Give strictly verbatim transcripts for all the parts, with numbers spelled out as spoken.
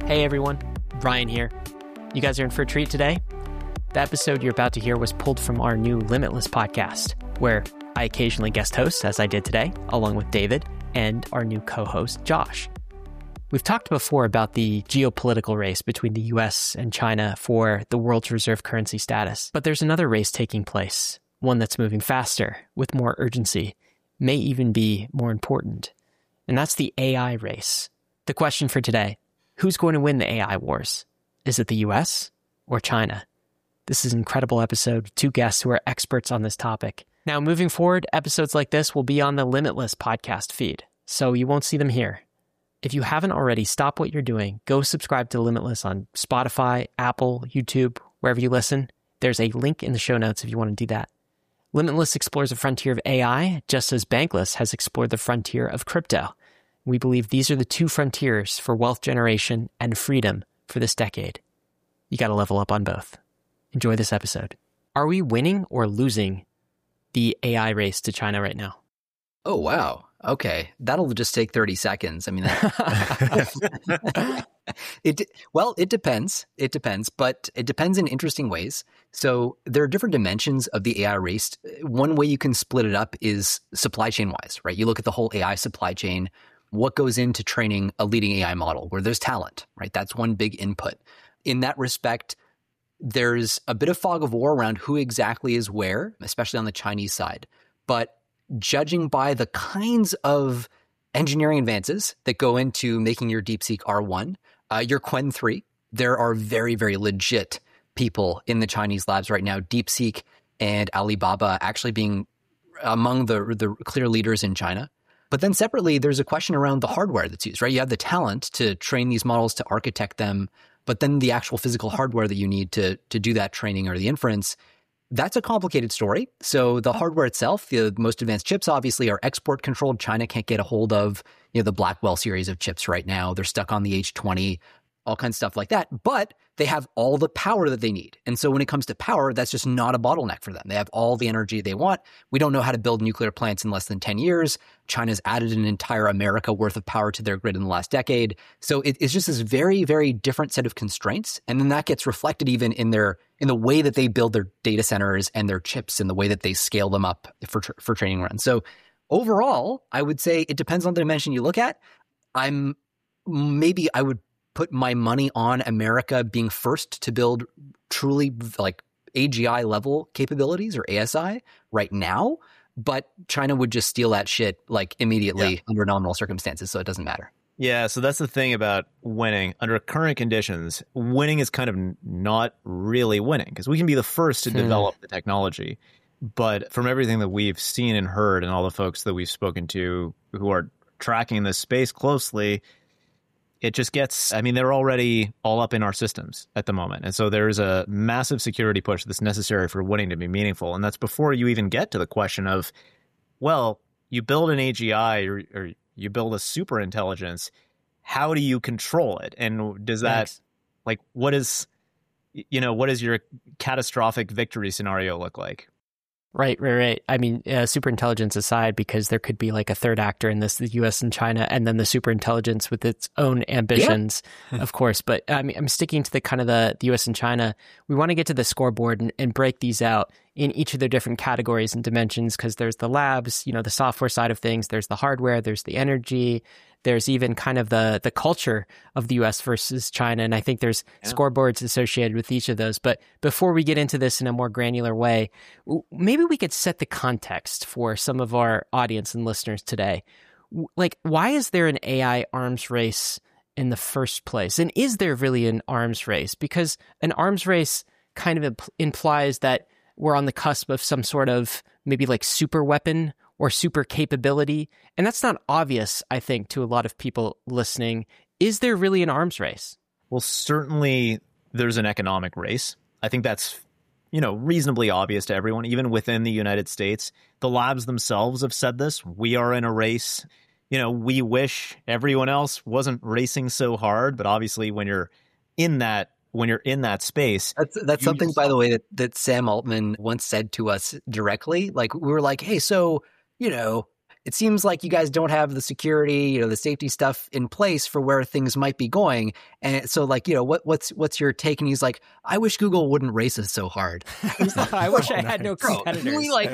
Hey everyone, Brian here. You guys are in for a treat today. The episode you're about to hear was pulled from our new Limitless podcast, where I occasionally guest host, as I did today, along with David and our new co-host, Josh. We've talked before about the geopolitical race between the U S and China for the world's reserve currency status, but there's another race taking place, one that's moving faster, with more urgency, may even be more important, and that's the A I race. The question for today: who's going to win the A I wars? Is it the U S or China? This is an incredible episode with two guests who are experts on this topic. Now, moving forward, episodes like this will be on the Limitless podcast feed, so you won't see them here. If you haven't already, stop what you're doing. Go subscribe to Limitless on Spotify, Apple, YouTube, wherever you listen. There's a link in the show notes if you want to do that. Limitless explores a frontier of A I, just as Bankless has explored the frontier of crypto. We believe these are the two frontiers for wealth generation and freedom for this decade. You got to level up on both. Enjoy this episode. Are we winning or losing the A I race to China right now? Oh, wow. Okay. That'll just take thirty seconds. I mean, that, it, well, it depends. It depends, but it depends in interesting ways. So there are different dimensions of the A I race. One way you can split it up is supply chain wise, right? You look at the whole A I supply chain. What goes into training a leading A I model where there's talent, right? That's one big input. In that respect, there's a bit of fog of war around who exactly is where, especially on the Chinese side. But judging by the kinds of engineering advances that go into making your DeepSeek R one, uh, your Qwen three, there are very, very legit people in the Chinese labs right now. DeepSeek and Alibaba actually being among the, the clear leaders in China. But then separately, there's a question around the hardware that's used, right? You have the talent to train these models, to architect them, but then the actual physical hardware that you need to, to do that training or the inference, that's a complicated story. So the hardware itself, the most advanced chips obviously are export controlled. China can't get a hold of, you know, the Blackwell series of chips right now. They're stuck on the H twenty, all kinds of stuff like that. But they have all the power that they need. And so when it comes to power, that's just not a bottleneck for them. They have all the energy they want. We don't know how to build nuclear plants in less than ten years. China's added an entire America worth of power to their grid in the last decade. So it, it's just this very, very different set of constraints. And then that gets reflected even in their in the way that they build their data centers and their chips and the way that they scale them up for for training runs. So overall, I would say it depends on the dimension you look at. I'm maybe I would put my money on America being first to build truly like A G I level capabilities or A S I right now, but China would just steal that shit like immediately yeah. under nominal circumstances, so it doesn't matter. Yeah, so that's the thing about winning. Under current conditions, winning is kind of not really winning because we can be the first to hmm. develop the technology. But from everything that we've seen and heard and all the folks that we've spoken to who are tracking this space closely, it just gets, I mean, they're already all up in our systems at the moment. And so there's a massive security push that's necessary for winning to be meaningful. And that's before you even get to the question of, well, you build an A G I or, or you build a super intelligence, how do you control it? And does that, Thanks. like, what is, you know, what does your catastrophic victory scenario look like? Right, right, right. I mean, uh, superintelligence aside, because there could be like a third actor in this, the U S and China, and then the superintelligence with its own ambitions, yeah. of course. But I mean, I'm sticking to the kind of the, the U S and China. We want to get to the scoreboard and, and break these out in each of their different categories and dimensions, because there's the labs, you know, the software side of things, there's the hardware, there's the energy, there's even kind of the the culture of the U S versus China. And I think there's yeah. scoreboards associated with each of those. But before we get into this in a more granular way, maybe we could set the context for some of our audience and listeners today. Like, why is there an A I arms race in the first place? And is there really an arms race? Because an arms race kind of imp- implies that we're on the cusp of some sort of maybe like super weapon or super capability. And that's not obvious, I think, to a lot of people listening. Is there really an arms race? Well, certainly there's an economic race. I think that's, you know, reasonably obvious to everyone, even within the United States. The labs themselves have said this. We are in a race. You know, we wish everyone else wasn't racing so hard, but obviously when you're in that when you're in that space. That's that's something, by the way, that, that Sam Altman once said to us directly. Like, we were like, hey, so, you know, it seems like you guys don't have the security, you know, the safety stuff in place for where things might be going. And so like, you know, what, what's, what's your take? And he's like, I wish Google wouldn't race us so hard. Like, I wish I had no competitors. Really like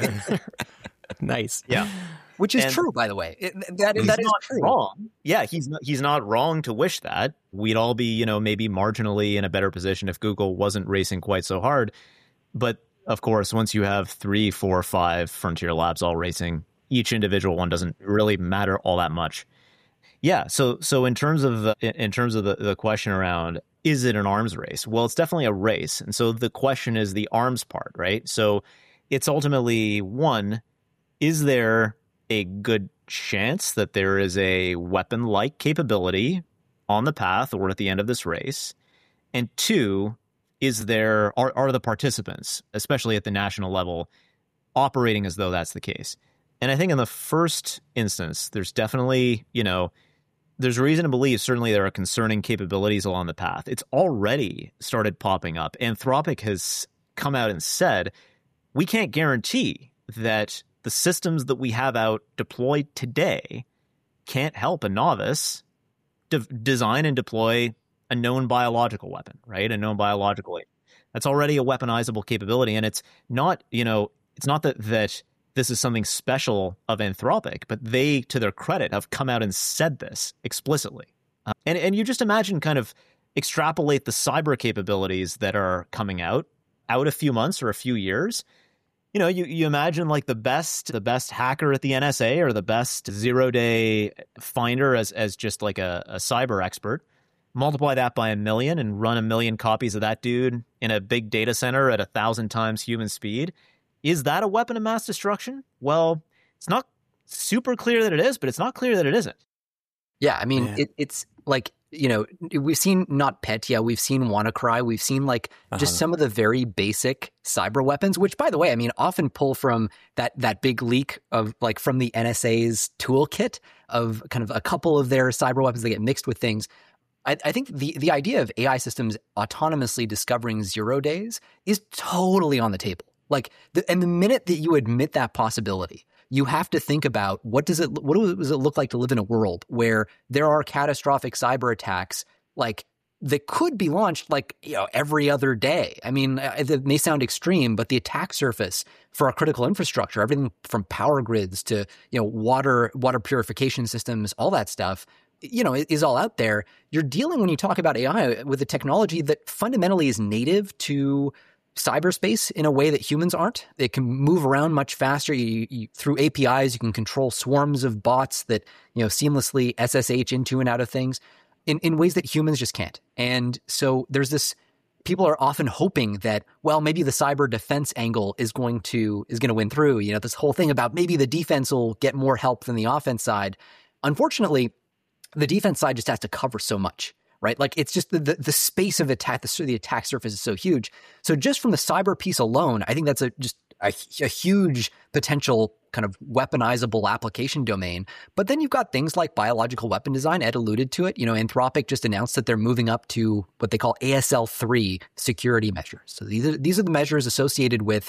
Nice. Yeah. Which is and true, by the way. It, that he's that is not true. Wrong. Yeah, he's not, he's not wrong to wish that. We'd all be, you know, maybe marginally in a better position if Google wasn't racing quite so hard. But of course, once you have three, four, five frontier labs all racing, each individual one doesn't really matter all that much. Yeah. So so in terms of the, in terms of the, the question around, is it an arms race? Well, it's definitely a race. And so the question is the arms part, right? So it's ultimately one, is there a good chance that there is a weapon-like capability on the path or at the end of this race? And two, is there are, are the participants, especially at the national level, operating as though that's the case? And I think in the first instance, there's definitely, you know, there's reason to believe certainly there are concerning capabilities along the path. It's already started popping up. Anthropic has come out and said, we can't guarantee that the systems that we have out deployed today can't help a novice de- design and deploy a known biological weapon, right? A known biological agent. That's already a weaponizable capability. And it's not, you know, it's not that, that this is something special of Anthropic, but they, to their credit, have come out and said this explicitly. Uh, and, and you just imagine kind of extrapolate the cyber capabilities that are coming out, out a few months or a few years. You know, you, you imagine like the best the best hacker at the N S A or the best zero-day finder as, as just like a, a cyber expert. Multiply that by a million and run a million copies of that dude in a big data center at a thousand times human speed. Is that a weapon of mass destruction? Well, it's not super clear that it is, but it's not clear that it isn't. Yeah, I mean, it, it's like, you know, we've seen NotPetya, we've seen WannaCry, we've seen like uh-huh. just some of the very basic cyber weapons, which, by the way, I mean, often pull from that that big leak of like from the N S A's toolkit of kind of a couple of their cyber weapons that get mixed with things. I, I think the, the idea of A I systems autonomously discovering zero days is totally on the table. Like, the, and the minute that you admit that possibility, you have to think about what does it what does it look like to live in a world where there are catastrophic cyber attacks like that could be launched like, you know, every other day. I mean, it may sound extreme, but the attack surface for our critical infrastructure, everything from power grids to, you know, water water purification systems, all that stuff, you know, is all out there. You're dealing, when you talk about A I, with a technology that fundamentally is native to cyberspace in a way that humans aren't. It can move around much faster. You, you, through A P Is, you can control swarms of bots that, you know, seamlessly S S H into and out of things in, in ways that humans just can't. And so there's this, people are often hoping that, well, maybe the cyber defense angle is going to, is going to win through. You know, this whole thing about maybe the defense will get more help than the offense side. Unfortunately, the defense side just has to cover so much. Right? Like, it's just the, the, the space of attack, the, the attack surface is so huge. So just from the cyber piece alone, I think that's a just a, a huge potential kind of weaponizable application domain. But then you've got things like biological weapon design. Ed alluded to it. You know, Anthropic just announced that they're moving up to what they call A S L three security measures. So these are, these are the measures associated with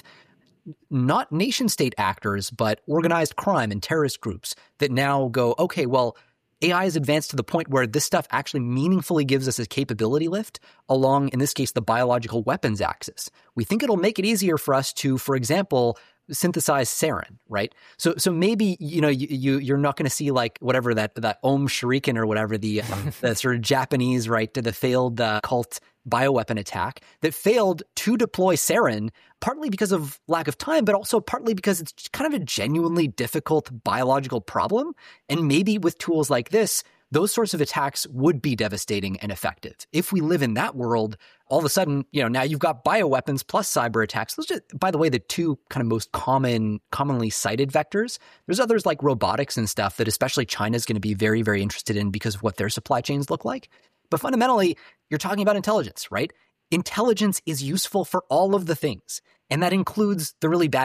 not nation state actors, but organized crime and terrorist groups that now go, okay, well, A I is advanced to the point where this stuff actually meaningfully gives us a capability lift along, in this case, the biological weapons axis. We think it'll make it easier for us to, for example, synthesize sarin, right? So, so maybe, you know, you, you you're not going to see like whatever that that Om Shuriken or whatever the uh, the sort of Japanese, right, to the failed uh, cult bioweapon attack that failed to deploy sarin, partly because of lack of time, but also partly because it's kind of a genuinely difficult biological problem. And maybe with tools like this, those sorts of attacks would be devastating and effective. If we live in that world, all of a sudden, you know, now you've got bioweapons plus cyber attacks. Those are, by the way, the two kind of most common, commonly cited vectors. There's others like robotics and stuff that especially China's going to be very, very interested in because of what their supply chains look like. But fundamentally, you're talking about intelligence, right? Intelligence is useful for all of the things. And that includes the really bad shit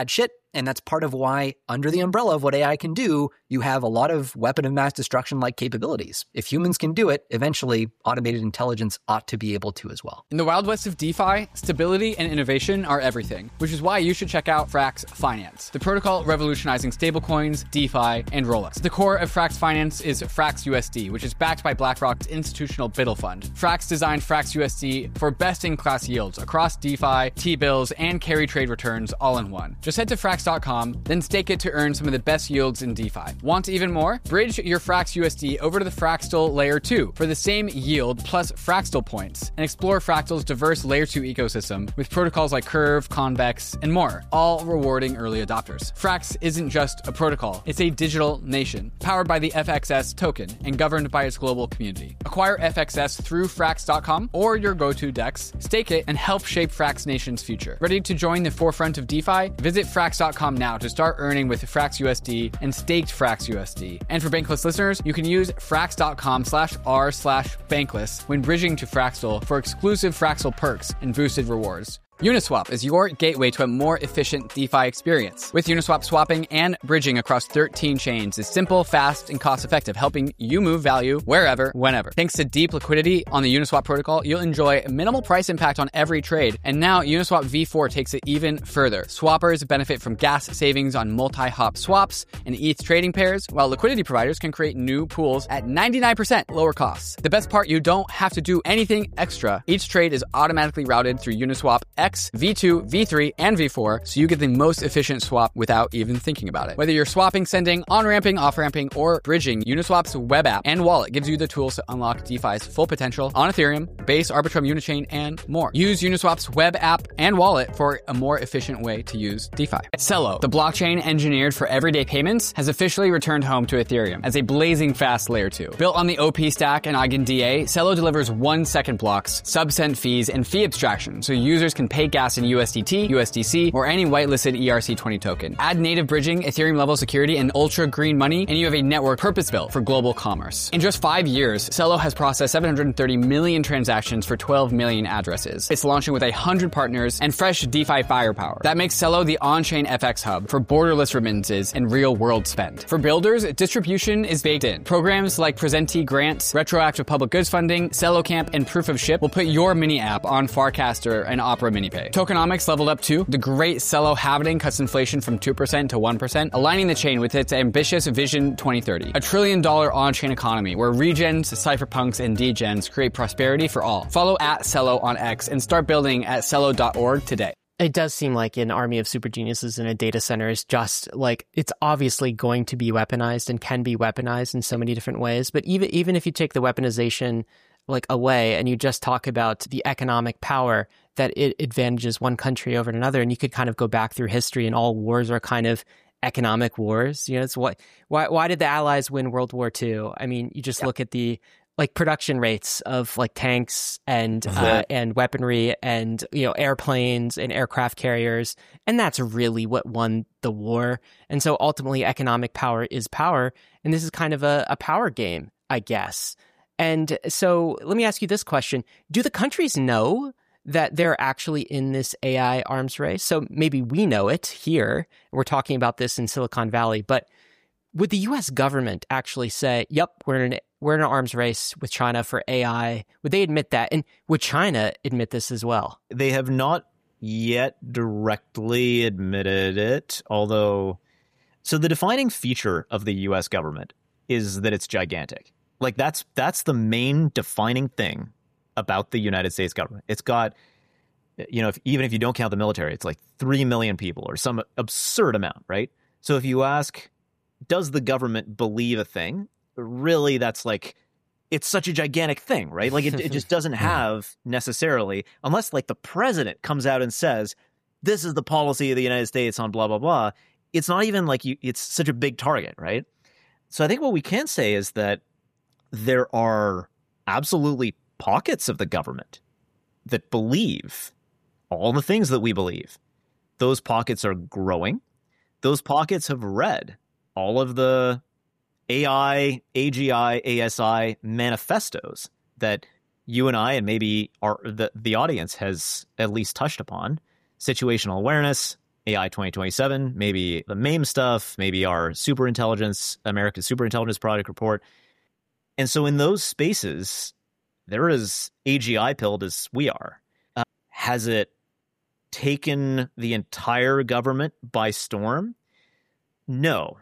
And that's part of why, under the umbrella of what A I can do, you have a lot of weapon of mass destruction-like capabilities. If humans can do it, eventually automated intelligence ought to be able to as well. In the Wild West of DeFi, stability and innovation are everything, which is why you should check out Frax Finance, the protocol revolutionizing stablecoins, DeFi, and rollups. The core of Frax Finance is Frax U S D, which is backed by BlackRock's institutional BUIDL fund. Frax designed Frax U S D for best-in-class yields across DeFi, T-bills, and carry trade returns all in one. Just head to frax dot com, then stake it to earn some of the best yields in DeFi. Want even more? Bridge your Frax U S D over to the Fraxtal Layer two for the same yield plus Fraxtal points, and explore Fractal's diverse Layer two ecosystem with protocols like Curve, Convex, and more, all rewarding early adopters. Frax isn't just a protocol, it's a digital nation, powered by the F X S token and governed by its global community. Acquire F X S through frax dot com or your go-to DEX, stake it, and help shape Frax Nation's future. Ready to join the forefront of DeFi? Visit frax dot com now to start earning with Frax U S D and staked Frax U S D. And for Bankless listeners, you can use frax dot com slash r slash bankless when bridging to Fraxtal for exclusive Fraxtal perks and boosted rewards. Uniswap is your gateway to a more efficient DeFi experience. With Uniswap, swapping and bridging across thirteen chains is simple, fast, and cost-effective, helping you move value wherever, whenever. Thanks to deep liquidity on the Uniswap protocol, you'll enjoy minimal price impact on every trade. And now Uniswap V four takes it even further. Swappers benefit from gas savings on multi-hop swaps and E T H trading pairs, while liquidity providers can create new pools at ninety-nine percent lower costs. The best part, you don't have to do anything extra. Each trade is automatically routed through Uniswap X, V two, V three, and V four, so you get the most efficient swap without even thinking about it. Whether you're swapping, sending, on-ramping, off-ramping, or bridging, Uniswap's web app and wallet gives you the tools to unlock DeFi's full potential on Ethereum, Base, Arbitrum, Unichain, and more. Use Uniswap's web app and wallet for a more efficient way to use DeFi. Celo, the blockchain engineered for everyday payments, has officially returned home to Ethereum as a blazing fast layer two. Built on the O P stack and EigenDA, Celo delivers one-second blocks, sub-cent fees, and fee abstraction, so users can pay gas in U S D T, U S D C, or any whitelisted E R C twenty token. Add native bridging, Ethereum-level security, and ultra-green money, and you have a network purpose-built for global commerce. In just five years, Celo has processed seven hundred thirty million transactions for twelve million addresses. It's launching with one hundred partners and fresh DeFi firepower. That makes Celo the on-chain F X hub for borderless remittances and real-world spend. For builders, distribution is baked in. Programs like Presenti grants, retroactive public goods funding, Celo Camp, and Proof of Ship will put your mini app on Farcaster and Opera MiniPay. Tokenomics leveled up too. The great Celo halving cuts inflation from two percent to one percent, aligning the chain with its ambitious Vision twenty thirty. A trillion dollar on-chain economy where regens, cypherpunks, and degens create prosperity for all. Follow at Celo on X and start building at celo dot org today. It does seem like an army of super geniuses in a data center is just like, it's obviously going to be weaponized and can be weaponized in so many different ways. But even even if you take the weaponization like away and you just talk about the economic power that it advantages one country over another, and you could kind of go back through history and all wars are kind of economic wars. You know, it's what why why did the Allies win World War Two? I mean, you just yeah. look at the like production rates of like tanks and uh-huh. uh, and weaponry and, you know, airplanes and aircraft carriers, and that's really what won the war. And so ultimately, economic power is power, and this is kind of a, a power game, I guess. And so let me ask you this question: do the countries know that they're actually in this A I arms race? So maybe we know it here. We're talking about this in Silicon Valley, but would the U S government actually say, yep, we're in, we're in an arms race with China for A I? Would they admit that? And would China admit this as well? They have not yet directly admitted it, although... So the defining feature of the U S government is that it's gigantic. Like that's that's the main defining thing about the United States government. It's got, you know, if, even if you don't count the military, it's like three million people or some absurd amount, right? So if you ask, does the government believe a thing? Really, that's like, it's such a gigantic thing, right? Like it, it just doesn't have necessarily, unless like the president comes out and says, this is the policy of the United States on blah, blah, blah. It's not even like you, it's such a big target, right? So I think what we can say is that there are absolutely pockets of the government that believe all the things that we believe. Those pockets are growing. Those pockets have read all of the A I, A G I, A S I manifestos that you and I and maybe our, the, the audience has at least touched upon. Situational awareness, A I twenty twenty-seven, maybe the MAME stuff, maybe our superintelligence, America's Superintelligence Project report. And so in those spaces, they're as A G I-pilled as we are. Uh, has it taken the entire government by storm? No.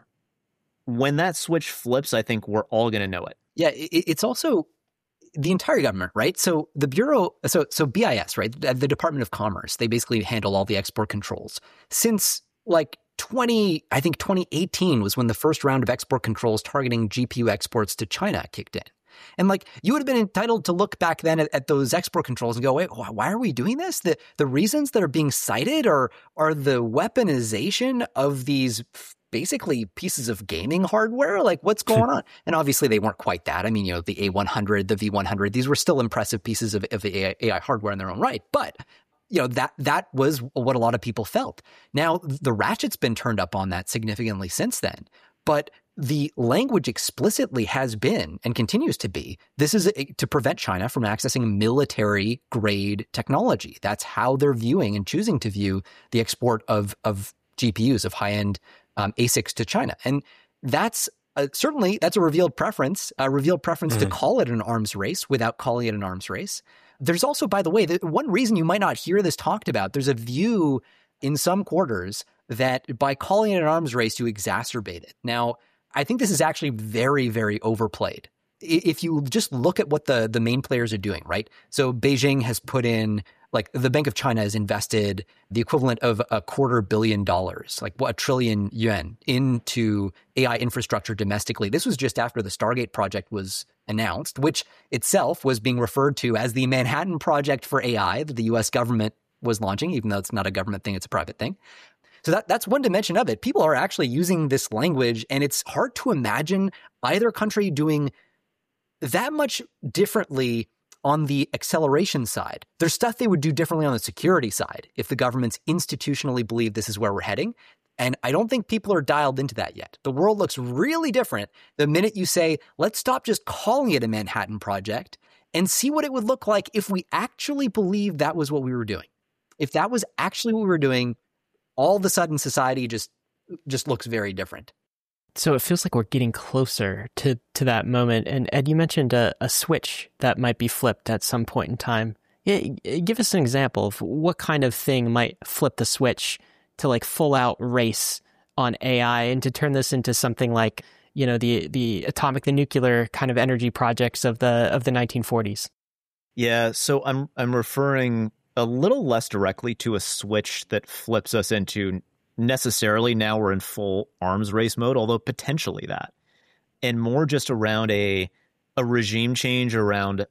When that switch flips, I think we're all going to know it. Yeah, it, it's also the entire government, right? So the Bureau, so so B I S, right? The Department of Commerce, they basically handle all the export controls. Since like twenty, I think twenty eighteen was when the first round of export controls targeting G P U exports to China kicked in. And like you would have been entitled to look back then at, at those export controls and go, wait, why are we doing this? The the reasons that are being cited are are the weaponization of these basically pieces of gaming hardware. Like what's going on? And obviously they weren't quite that. I mean, you know, the A one hundred, the V one hundred, these were still impressive pieces of, of A I, A I hardware in their own right. But you know, that that was what a lot of people felt. Now, the ratchet's been turned up on that significantly since then. But the language explicitly has been and continues to be, this is a, to prevent China from accessing military-grade technology. That's how they're viewing and choosing to view the export of, of G P Us, of high-end um, A SICs to China. And that's uh, certainly, that's a revealed preference, a revealed preference mm-hmm. to call it an arms race without calling it an arms race. There's also, by the way, the one reason you might not hear this talked about, there's a view in some quarters that by calling it an arms race, you exacerbate it. Now, I think this is actually very, very overplayed. If you just look at what the, the main players are doing, right? So Beijing has put in, like the Bank of China has invested the equivalent of a quarter billion dollars, like what, a trillion yuan into A I infrastructure domestically. This was just after the Stargate project was announced, which itself was being referred to as the Manhattan Project for A I that the U S government was launching, even though it's not a government thing, it's a private thing. So that, that's one dimension of it. People are actually using this language, and it's hard to imagine either country doing that much differently on the acceleration side. There's stuff they would do differently on the security side if the governments institutionally believe this is where we're heading. And I don't think people are dialed into that yet. The world looks really different the minute you say, let's stop just calling it a Manhattan Project and see what it would look like if we actually believed that was what we were doing. If that was actually what we were doing, all of a sudden society just just looks very different. So it feels like we're getting closer to, to that moment. And Ed, you mentioned a, a switch that might be flipped at some point in time. Yeah, give us an example of what kind of thing might flip the switch to like full out race on A I and to turn this into something like, you know, the the atomic, the nuclear kind of energy projects of the of the nineteen forties. Yeah, so I'm I'm referring a little less directly to a switch that flips us into necessarily now we're in full arms race mode, although potentially that, and more just around a a regime change around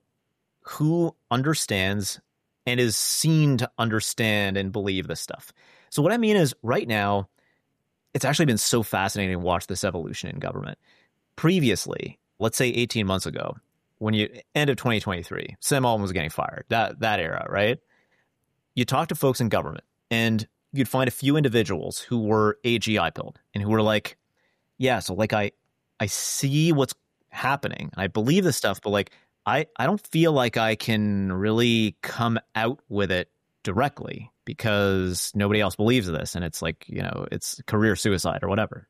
who understands and is seen to understand and believe this stuff. So what I mean is right now, it's actually been so fascinating to watch this evolution in government. Previously, let's say eighteen months ago, when you end of twenty twenty-three, Sam Altman was getting fired, that that era, right? You talk to folks in government and you'd find a few individuals who were A G I-pilled and who were like, yeah, so like I I see what's happening. I believe this stuff, but like I, I don't feel like I can really come out with it directly because nobody else believes this. And it's like, you know, it's career suicide or whatever.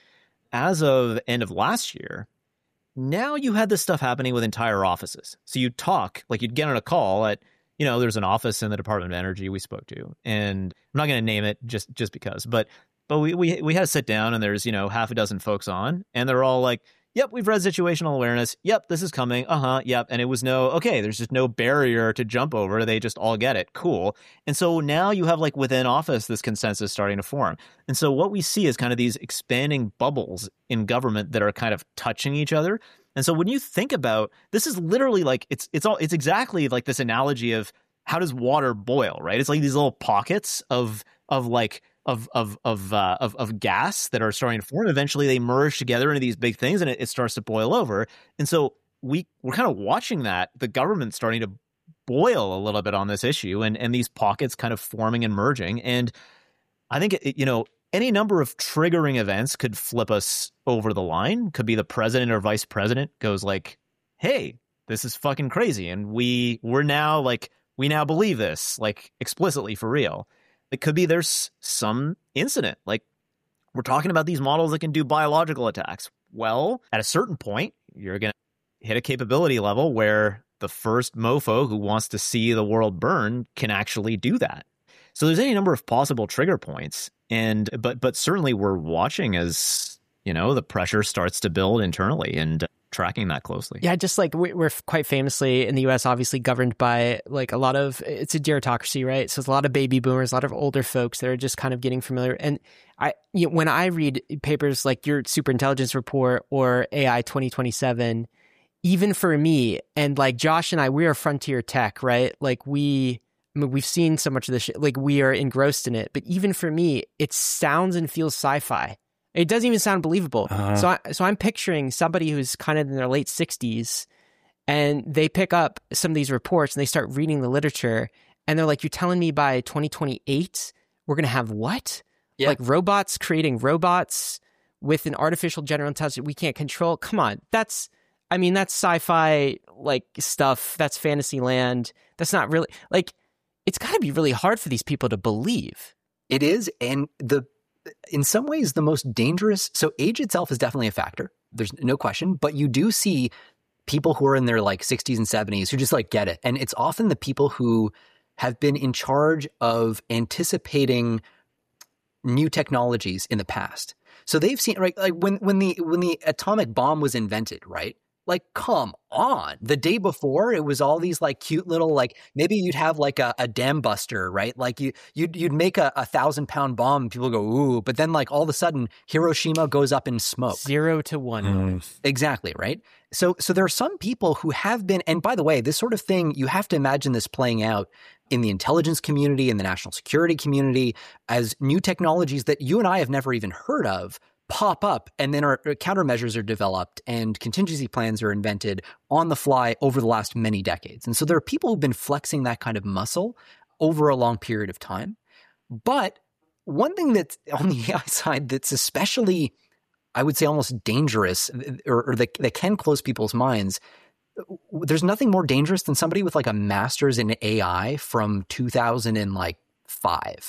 As of end of last year, now you had this stuff happening with entire offices. So you'd talk, like you'd get on a call at, you know, there's an office in the Department of Energy we spoke to, and I'm not going to name it just just because, but but we, we we had to sit down, and there's, you know, half a dozen folks on, and they're all like, yep, we've read situational awareness. Yep, this is coming. Uh-huh, yep. And it was no, okay, there's just no barrier to jump over. They just all get it. Cool. And so now you have like within office this consensus starting to form. And so what we see is kind of these expanding bubbles in government that are kind of touching each other. And so when you think about, this is literally like, it's it's all it's exactly like this analogy of how does water boil, right? It's like these little pockets of of like of of of uh, of of gas that are starting to form. Eventually, they merge together into these big things, and it, it starts to boil over. And so we we're kind of watching that, the government starting to boil a little bit on this issue, and and these pockets kind of forming and merging. And I think it, you know, any number of triggering events could flip us over the line. Could be the president or vice president goes like, "Hey, this is fucking crazy," and we we're now like we now believe this like explicitly for real. It could be there's some incident. Like, we're talking about these models that can do biological attacks. Well, at a certain point, you're going to hit a capability level where the first mofo who wants to see the world burn can actually do that. So there's any number of possible trigger points. And but but certainly we're watching as, you know, the pressure starts to build internally and tracking that closely. Yeah, just like we- we're quite famously in the U S obviously governed by like a lot of, it's a gerontocracy, right? So it's a lot of baby boomers, a lot of older folks that are just kind of getting familiar. And I, you know, when I read papers like your superintelligence report or A I twenty twenty-seven, even for me, and like Josh and I, we are frontier tech, right? Like we, I mean, we've seen so much of this shit, like we are engrossed in it. But even for me, it sounds and feels sci-fi. It doesn't even sound believable. Uh-huh. So, I, so I'm picturing somebody who's kind of in their late sixties, and they pick up some of these reports and they start reading the literature, and they're like, "You're telling me by twenty twenty-eight we're gonna have what? Yeah. Like robots creating robots with an artificial general intelligence we can't control? Come on, that's." I mean, that's sci-fi like stuff. That's fantasy land. That's not really like, it's got to be really hard for these people to believe. It is. And the, in some ways, the most dangerous. So age itself is definitely a factor. There's no question. But you do see people who are in their like sixties and seventies who just like get it. And it's often the people who have been in charge of anticipating new technologies in the past. So they've seen, right, like when, when the, when the atomic bomb was invented, right? Like, come on. The day before, it was all these like cute little, like maybe you'd have like a, a dam buster, right? Like you, you'd, you'd make a, a thousand pound bomb and people go, ooh, but then like all of a sudden Hiroshima goes up in smoke. Zero to one. Mm. Exactly. Right. So, so there are some people who have been, and by the way, this sort of thing, you have to imagine this playing out in the intelligence community, in the national security community, as new technologies that you and I have never even heard of pop up, and then our countermeasures are developed and contingency plans are invented on the fly over the last many decades. And so there are people who've been flexing that kind of muscle over a long period of time. But one thing that's on the A I side that's especially, I would say, almost dangerous, or, or that, that can close people's minds, there's nothing more dangerous than somebody with like a master's in A I from two thousand five.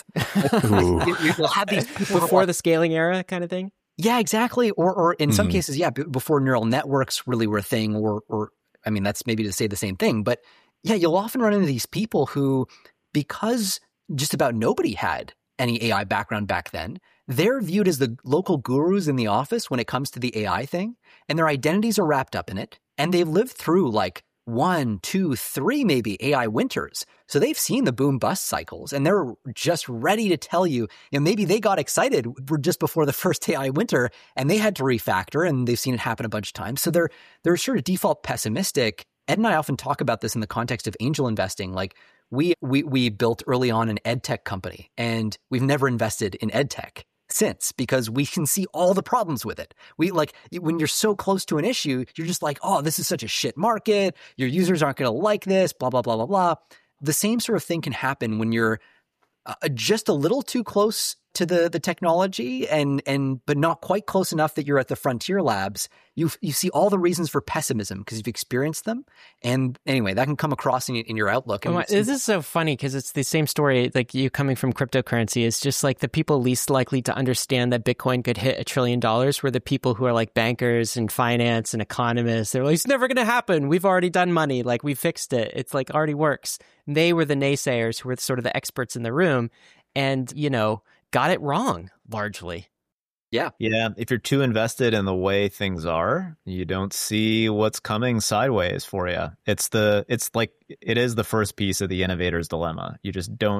You'll have these people before the scaling era kind of thing. Yeah, exactly. Or, or in mm-hmm. some cases, yeah, b- before neural networks really were a thing, or, or, I mean, that's maybe to say the same thing, but yeah, you'll often run into these people who, because just about nobody had any A I background back then, they're viewed as the local gurus in the office when it comes to the A I thing, and their identities are wrapped up in it, and they've lived through like one, two, three, maybe A I winters. So they've seen the boom bust cycles, and they're just ready to tell you, you know, maybe they got excited just before the first A I winter and they had to refactor, and they've seen it happen a bunch of times. So they're, they're sort of default pessimistic. Ed and I often talk about this in the context of angel investing. Like we, we, we built early on an ed tech company, and we've never invested in ed tech since, because we can see all the problems with it. We like, when you're so close to an issue, you're just like, oh, this is such a shit market. Your users aren't going to like this, blah, blah, blah, blah, blah. The same sort of thing can happen when you're uh, just a little too close to the the technology, and and but not quite close enough that you're at the frontier labs. You you see all the reasons for pessimism because you've experienced them. And anyway, that can come across in, in your outlook. And oh, this is so funny because it's the same story. Like you coming from cryptocurrency, is just like the people least likely to understand that Bitcoin could hit a trillion dollars were the people who are like bankers and finance and economists. They're like, it's never going to happen. We've already done money. Like we fixed it. It's like already works. And they were the naysayers who were sort of the experts in the room, and you know, got it wrong largely. Yeah. Yeah. If you're too invested in the way things are, you don't see what's coming sideways for you. It's the, it's like, it is the first piece of the innovator's dilemma. You just don't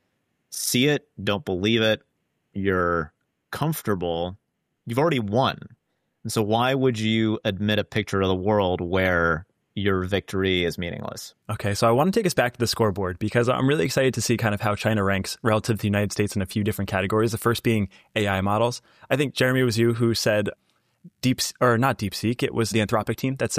see it, don't believe it. You're comfortable. You've already won. And so why would you admit a picture of the world where your victory is meaningless? Okay, so I want to take us back to the scoreboard because I'm really excited to see kind of how China ranks relative to the United States in a few different categories. The first being A I models. I think, Jeremy, it was you who said deep, or not DeepSeek, it was the Anthropic team that said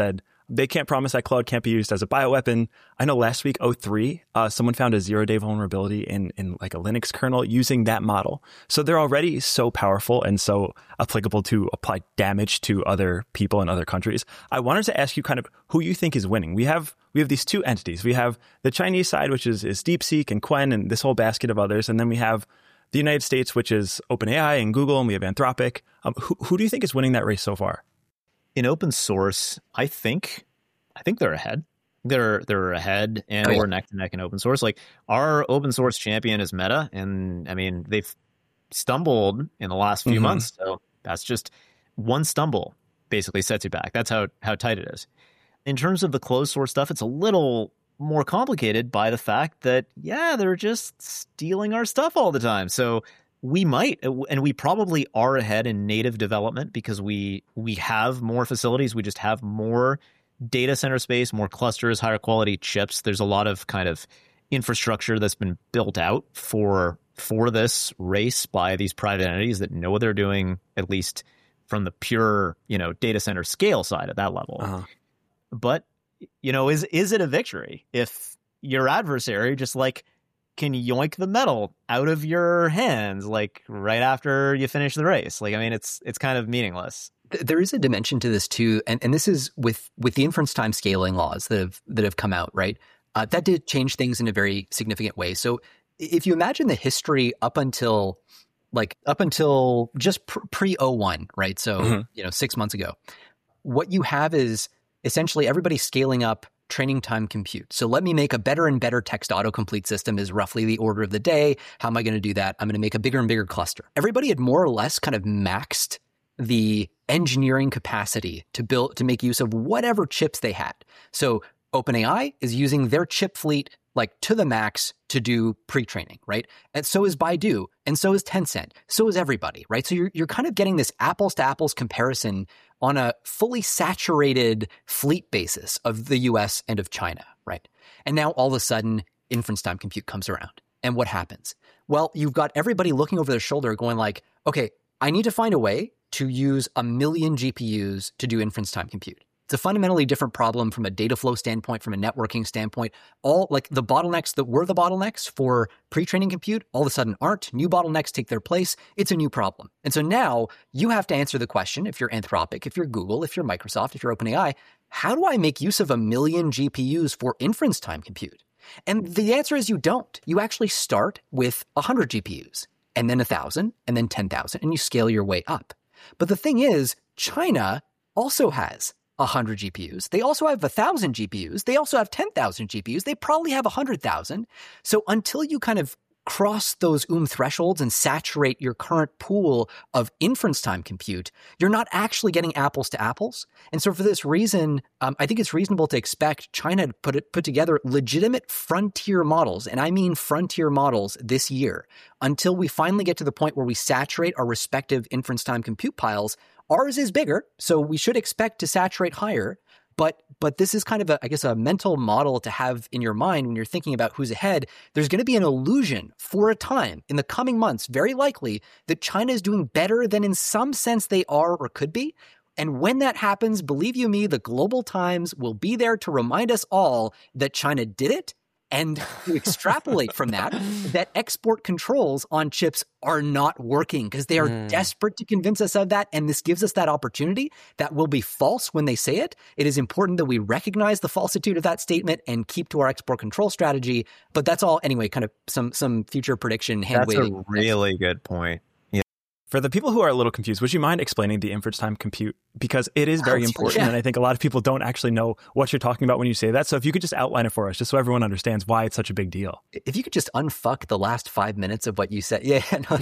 They can't promise that Claude can't be used as a bioweapon. I know last week, O three, uh, someone found a zero-day vulnerability in, in like a Linux kernel using that model. So they're already so powerful and so applicable to apply damage to other people in other countries. I wanted to ask you kind of who you think is winning. We have we have these two entities. We have the Chinese side, which is, is DeepSeek and Qwen and this whole basket of others. And then we have the United States, which is OpenAI and Google, and we have Anthropic. Um, who, who do you think is winning that race so far? In open source, I think I think they're ahead. They're they're ahead, and oh, yeah. we're neck to neck in open source. Like our open source champion is Meta, and I mean they've stumbled in the last few mm-hmm. months. So that's just one stumble basically sets you back. That's how how tight it is. In terms of the closed source stuff, it's a little more complicated by the fact that yeah, they're just stealing our stuff all the time. So we might, and we probably are ahead in native development because we we have more facilities. We just have more data center space, more clusters, higher quality chips. There's a lot of kind of infrastructure that's been built out for for this race by these private entities that know what they're doing, at least from the pure, you know, data center scale side at that level. Uh-huh. But, you know, is is it a victory if your adversary just like can yoink the medal out of your hands like right after you finish the race? Like, I mean, it's it's kind of meaningless. There is a dimension to this too, and, and this is with with the inference time scaling laws that have that have come out, right? Uh, that did change things in a very significant way. So if you imagine the history up until like up until just pre oh one, right? So mm-hmm. you know, six months ago, what you have is essentially everybody scaling up training time compute. So let me make a better and better text autocomplete system is roughly the order of the day. How am I going to do that? I'm going to make a bigger and bigger cluster. Everybody had more or less kind of maxed the engineering capacity to build, to make use of whatever chips they had. So OpenAI is using their chip fleet like to the max to do pre-training, right? And so is Baidu, and so is Tencent, so is everybody, right? So you're you're kind of getting this apples to apples comparison on a fully saturated fleet basis of the U S and of China, right? And now all of a sudden, inference time compute comes around. And what happens? Well, you've got everybody looking over their shoulder going like, okay, I need to find a way to use a million G P Us to do inference time compute. It's a fundamentally different problem from a data flow standpoint, from a networking standpoint. All like the bottlenecks that were the bottlenecks for pre-training compute all of a sudden aren't. New bottlenecks take their place. It's a new problem. And so now you have to answer the question, if you're Anthropic, if you're Google, if you're Microsoft, if you're OpenAI, how do I make use of a million G P Us for inference time compute? And the answer is you don't. You actually start with one hundred G P Us, and then one thousand, and then ten thousand, and you scale your way up. But the thing is, China also has one hundred G P Us. They also have one thousand G P Us. They also have ten thousand G P Us. They probably have one hundred thousand. So until you kind of cross those O O M thresholds and saturate your current pool of inference time compute, you're not actually getting apples to apples. And so for this reason, um, I think it's reasonable to expect China to put it, put together legitimate frontier models, and I mean frontier models this year, until we finally get to the point where we saturate our respective inference time compute piles. Ours is bigger, so we should expect to saturate higher. But but this is kind of, a, I guess, a mental model to have in your mind when you're thinking about who's ahead. There's going to be an illusion for a time in the coming months, very likely, that China is doing better than in some sense they are or could be. And when that happens, believe you me, the Global Times will be there to remind us all that China did it. And to extrapolate from that, that export controls on chips are not working because they are mm. desperate to convince us of that. And this gives us that opportunity that will be false when they say it. It is important that we recognize the falsitude of that statement and keep to our export control strategy. But that's all anyway, kind of some some future prediction hand That's waving. a really good point. For the people who are a little confused, would you mind explaining the inference time compute? Because it is very oh, important, yeah. and I think a lot of people don't actually know what you're talking about when you say that. So if you could just outline it for us, just so everyone understands why it's such a big deal. If you could just unfuck the last five minutes of what you said. Yeah. No,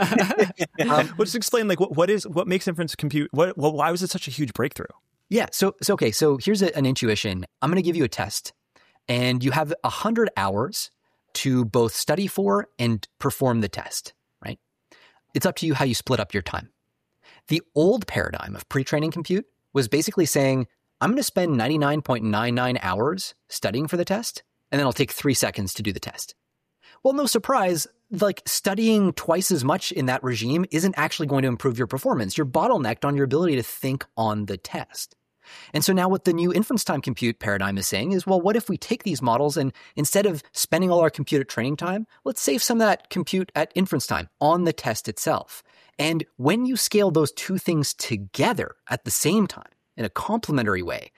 um, well, just explain, like, what, what is what makes inference compute, what, well, why was it such a huge breakthrough? Yeah. So, so okay, so here's a, an intuition. I'm going to give you a test, and you have one hundred hours to both study for and perform the test. It's up to you how you split up your time. The old paradigm of pre-training compute was basically saying, I'm going to spend ninety-nine point nine nine hours studying for the test, and then I'll take three seconds to do the test. Well, no surprise, like studying twice as much in that regime isn't actually going to improve your performance. You're bottlenecked on your ability to think on the test. And so now what the new inference time compute paradigm is saying is, well, what if we take these models and instead of spending all our compute at training time, let's save some of that compute at inference time on the test itself. And when you scale those two things together at the same time in a complementary way,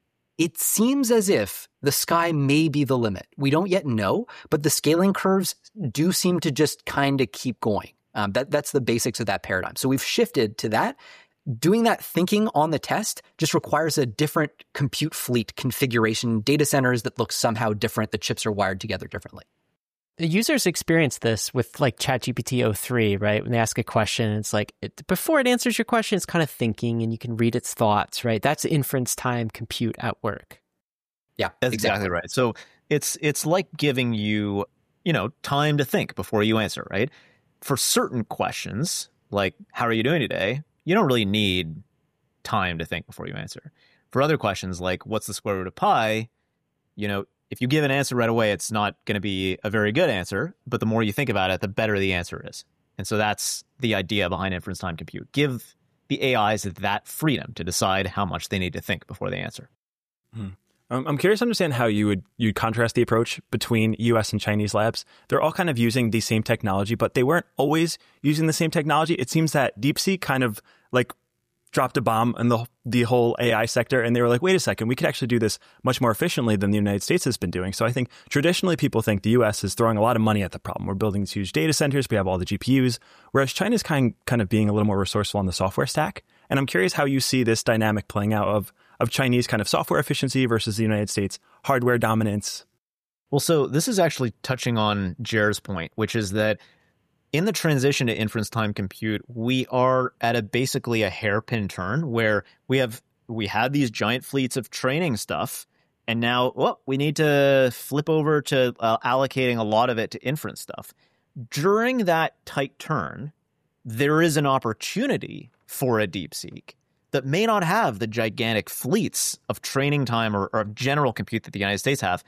it seems as if the sky may be the limit. We don't yet know, but the scaling curves do seem to just kind of keep going. Um, that, that's the basics of that paradigm. So we've shifted to that. Doing that thinking on the test just requires a different compute fleet configuration, data centers that look somehow different. The chips are wired together differently. The users experience this with like ChatGPT o three, right? When they ask a question, it's like, it, before it answers your question, it's kind of thinking and you can read its thoughts, right? That's inference time compute at work. Yeah, that's exactly. exactly right. So it's it's like giving you, you know, time to think before you answer, right? For certain questions, like, how are you doing today? You don't really need time to think before you answer. For other questions, like, what's the square root of pi? You know, if you give an answer right away, it's not going to be a very good answer. But the more you think about it, the better the answer is. And so that's the idea behind inference time compute. Give the A Is that freedom to decide how much they need to think before they answer. Hmm. Um, I'm curious to understand how you would you contrast the approach between U S and Chinese labs. They're all kind of using the same technology, but they weren't always using the same technology. It seems that DeepSeek kind of like dropped a bomb in the the whole A I sector, and they were like, wait a second, we could actually do this much more efficiently than the United States has been doing. So I think traditionally people think the U S is throwing a lot of money at the problem. We're building these huge data centers, we have all the G P Us, whereas China's kind kind of being a little more resourceful on the software stack. And I'm curious how you see this dynamic playing out of of Chinese kind of software efficiency versus the United States hardware dominance. Well, so this is actually touching on Jer's point, which is that in the transition to inference time compute, we are at a basically a hairpin turn where we have we had these giant fleets of training stuff, and now well, we need to flip over to uh, allocating a lot of it to inference stuff. During that tight turn, there is an opportunity for a DeepSeek that may not have the gigantic fleets of training time or, or of general compute that the United States have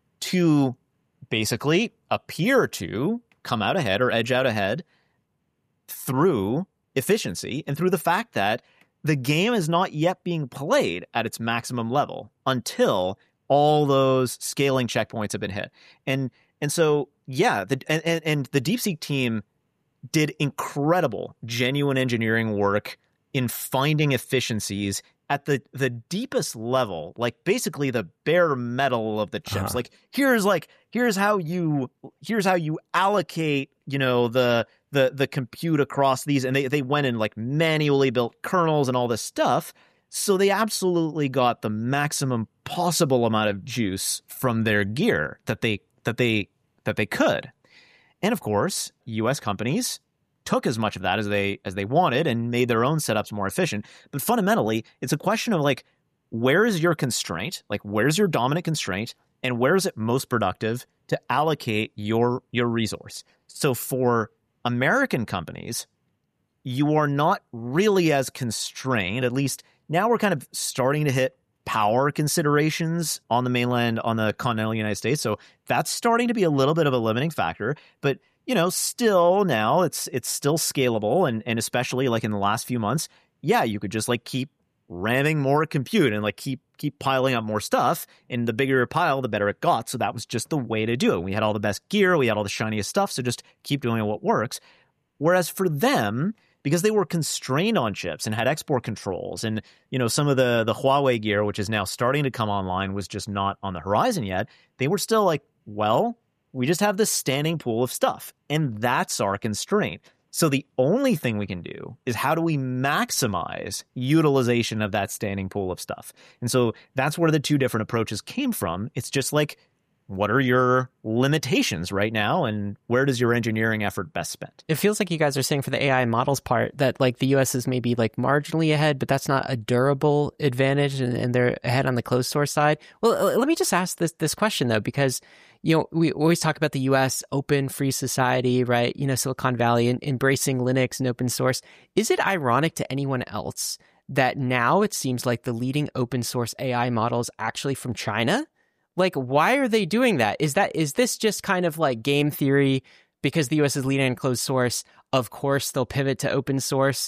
to basically appear to come out ahead or edge out ahead through efficiency and through the fact that the game is not yet being played at its maximum level until all those scaling checkpoints have been hit. And and so, yeah, the, and, and, and the DeepSeek team did incredible, genuine engineering work in finding efficiencies at the the deepest level, like basically the bare metal of the chips. Uh-huh. Like here's like here's how you here's how you allocate, you know, the the the compute across these, and they they went and like manually built kernels and all this stuff. So they absolutely got the maximum possible amount of juice from their gear that they that they that they could. And of course, U S companies took as much of that as they as they wanted and made their own setups more efficient. But fundamentally, it's a question of like, where is your constraint? Like, where's your dominant constraint? And where is it most productive to allocate your your resource? So for American companies, you are not really as constrained. At least now we're kind of starting to hit power considerations on the mainland, on the continental United States. So that's starting to be a little bit of a limiting factor. But you know, still now it's it's still scalable, and and especially like in the last few months, yeah, you could just like keep ramming more compute and like keep keep piling up more stuff, and the bigger your pile, the better it got. So that was just the way to do it. We had all the best gear, we had all the shiniest stuff, so just keep doing what works. Whereas for them, because they were constrained on chips and had export controls, and you know, some of the the Huawei gear, which is now starting to come online, was just not on the horizon yet. They were still like, well, we just have this standing pool of stuff, and that's our constraint. So the only thing we can do is how do we maximize utilization of that standing pool of stuff? And so that's where the two different approaches came from. It's just like, what are your limitations right now, and where does your engineering effort best spent? It feels like you guys are saying for the A I models part that like the U S is maybe like marginally ahead, but that's not a durable advantage, and, and they're ahead on the closed source side. Well, let me just ask this this question though, because you know we always talk about the U S open free society, right? You know, Silicon Valley and embracing Linux and open source. Is it ironic to anyone else that now it seems like the leading open source A I models actually from China? Like, why are they doing that? Is that is this just kind of like game theory because the U S is leading in closed source? Of course, they'll pivot to open source.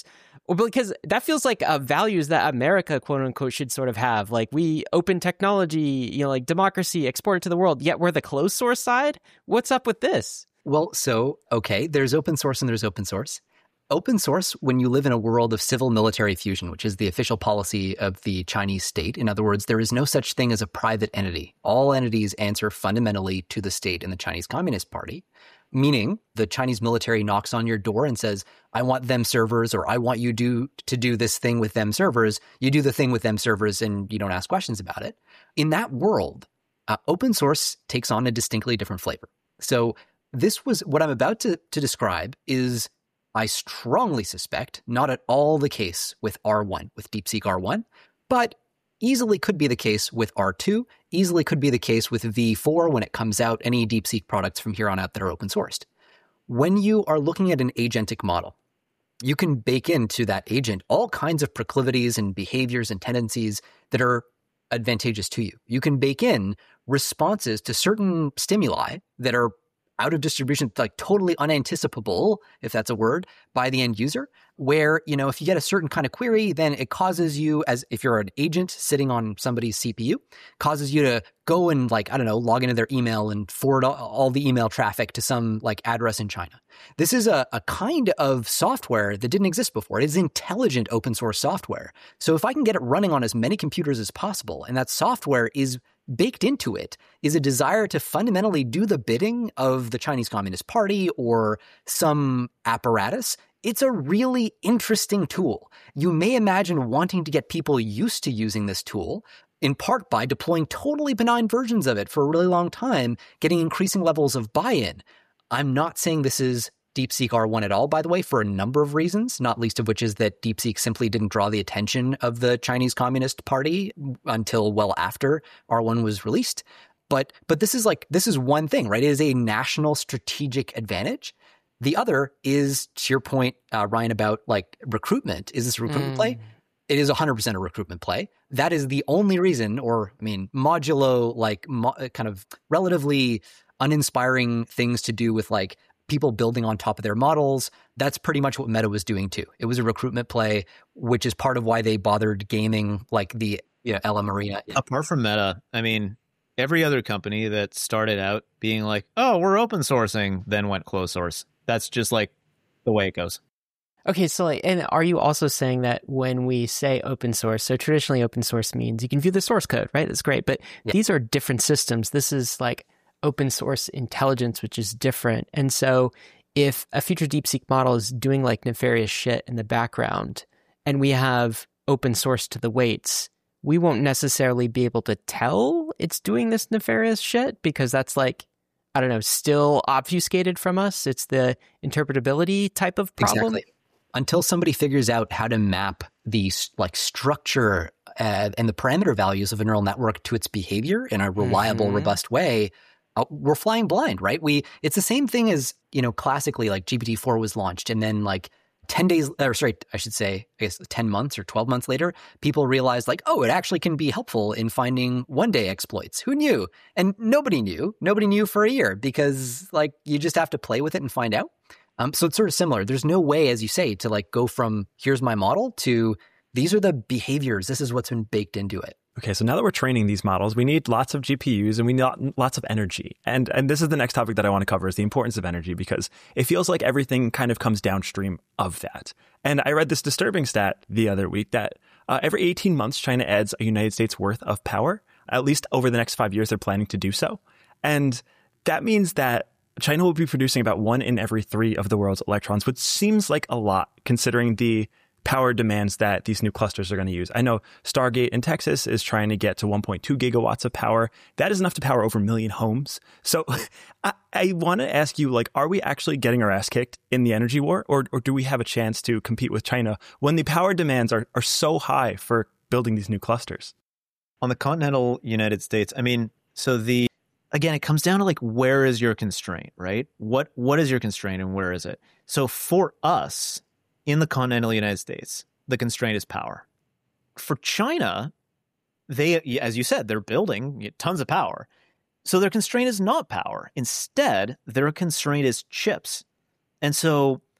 Well, because that feels like uh, values that America, quote unquote, should sort of have. Like we open technology, you know, like democracy, export it to the world, yet we're the closed source side. What's up with this? Well, so, okay, there's open source and there's open source. Open source, when you live in a world of civil military fusion, which is the official policy of the Chinese state. In other words, there is no such thing as a private entity. All entities answer fundamentally to the state and the Chinese Communist Party. Meaning the Chinese military knocks on your door and says, I want them servers, or I want you do, to do this thing with them servers. You do the thing with them servers and you don't ask questions about it. In that world, uh, open source takes on a distinctly different flavor. So this was what I'm about to, to describe is, I strongly suspect, not at all the case with R one, with DeepSeek R one, but easily could be the case with R two, easily could be the case with V four when it comes out, any DeepSeek products from here on out that are open sourced. When you are looking at an agentic model, you can bake into that agent all kinds of proclivities and behaviors and tendencies that are advantageous to you. You can bake in responses to certain stimuli that are out of distribution, like totally unanticipable, if that's a word, by the end user, where, you know, if you get a certain kind of query, then it causes you, as if you're an agent sitting on somebody's C P U, causes you to go and, like, I don't know, log into their email and forward all, all the email traffic to some, like, address in China. This is a, a kind of software that didn't exist before. It is intelligent open source software. So if I can get it running on as many computers as possible, and that software is baked into it is a desire to fundamentally do the bidding of the Chinese Communist Party or some apparatus, it's a really interesting tool. You may imagine wanting to get people used to using this tool, in part by deploying totally benign versions of it for a really long time, getting increasing levels of buy-in. I'm not saying this is DeepSeek R one at all, by the way, for a number of reasons, not least of which is that DeepSeek simply didn't draw the attention of the Chinese Communist Party until well after R one was released. But but this is like, this is one thing, right? It is a national strategic advantage. The other is, to your point, uh, Ryan, about like recruitment. Is this a recruitment mm. play? It is one hundred percent a recruitment play. That is the only reason, or I mean, modulo, like mo- kind of relatively uninspiring things to do with like people building on top of their models. That's pretty much what Meta was doing too. It was a recruitment play, which is part of why they bothered gaming like the you know, Ella Marina. Apart from Meta, I mean, every other company that started out being like, oh, we're open sourcing, then went closed source. That's just like the way it goes. Okay, so like, and are you also saying that when we say open source, so traditionally open source means you can view the source code, right? That's great. But yeah. These are different systems. This is like open source intelligence, which is different. And so if a future DeepSeek model is doing like nefarious shit in the background and we have open source to the weights, we won't necessarily be able to tell it's doing this nefarious shit because that's like, I don't know, still obfuscated from us. It's the interpretability type of problem. Exactly. Until somebody figures out how to map the like structure uh, and the parameter values of a neural network to its behavior in a reliable, mm-hmm. robust way, uh, we're flying blind, right? We it's the same thing as, you know, classically like G P T four was launched and then like ten days, or sorry, I should say, I guess ten months or twelve months later, people realized like, oh, it actually can be helpful in finding one-day exploits. Who knew? And nobody knew. Nobody knew for a year because like you just have to play with it and find out. Um, so it's sort of similar. There's no way, as you say, to like go from here's my model to these are the behaviors. This is what's been baked into it. Okay, so now that we're training these models, we need lots of G P Us and we need lots of energy. And and this is the next topic that I want to cover is the importance of energy because it feels like everything kind of comes downstream of that. And I read this disturbing stat the other week that uh, every eighteen months, China adds a United States worth of power. At least over the next five years, they're planning to do so. And that means that China will be producing about one in every three of the world's electrons, which seems like a lot considering the power demands that these new clusters are going to use. I know Stargate in Texas is trying to get to one point two gigawatts of power. That is enough to power over a million homes. So I, I want to ask you, like, are we actually getting our ass kicked in the energy war, or, or do we have a chance to compete with China when the power demands are, are so high for building these new clusters? On the continental United States, I mean, so the Again, it comes down to like, where is your constraint, right? What What is your constraint and where is it? So for us in the continental United States, the constraint is power. For China, they, as you said, they're building tons of power. So their constraint is not power. Instead, their constraint is chips. And so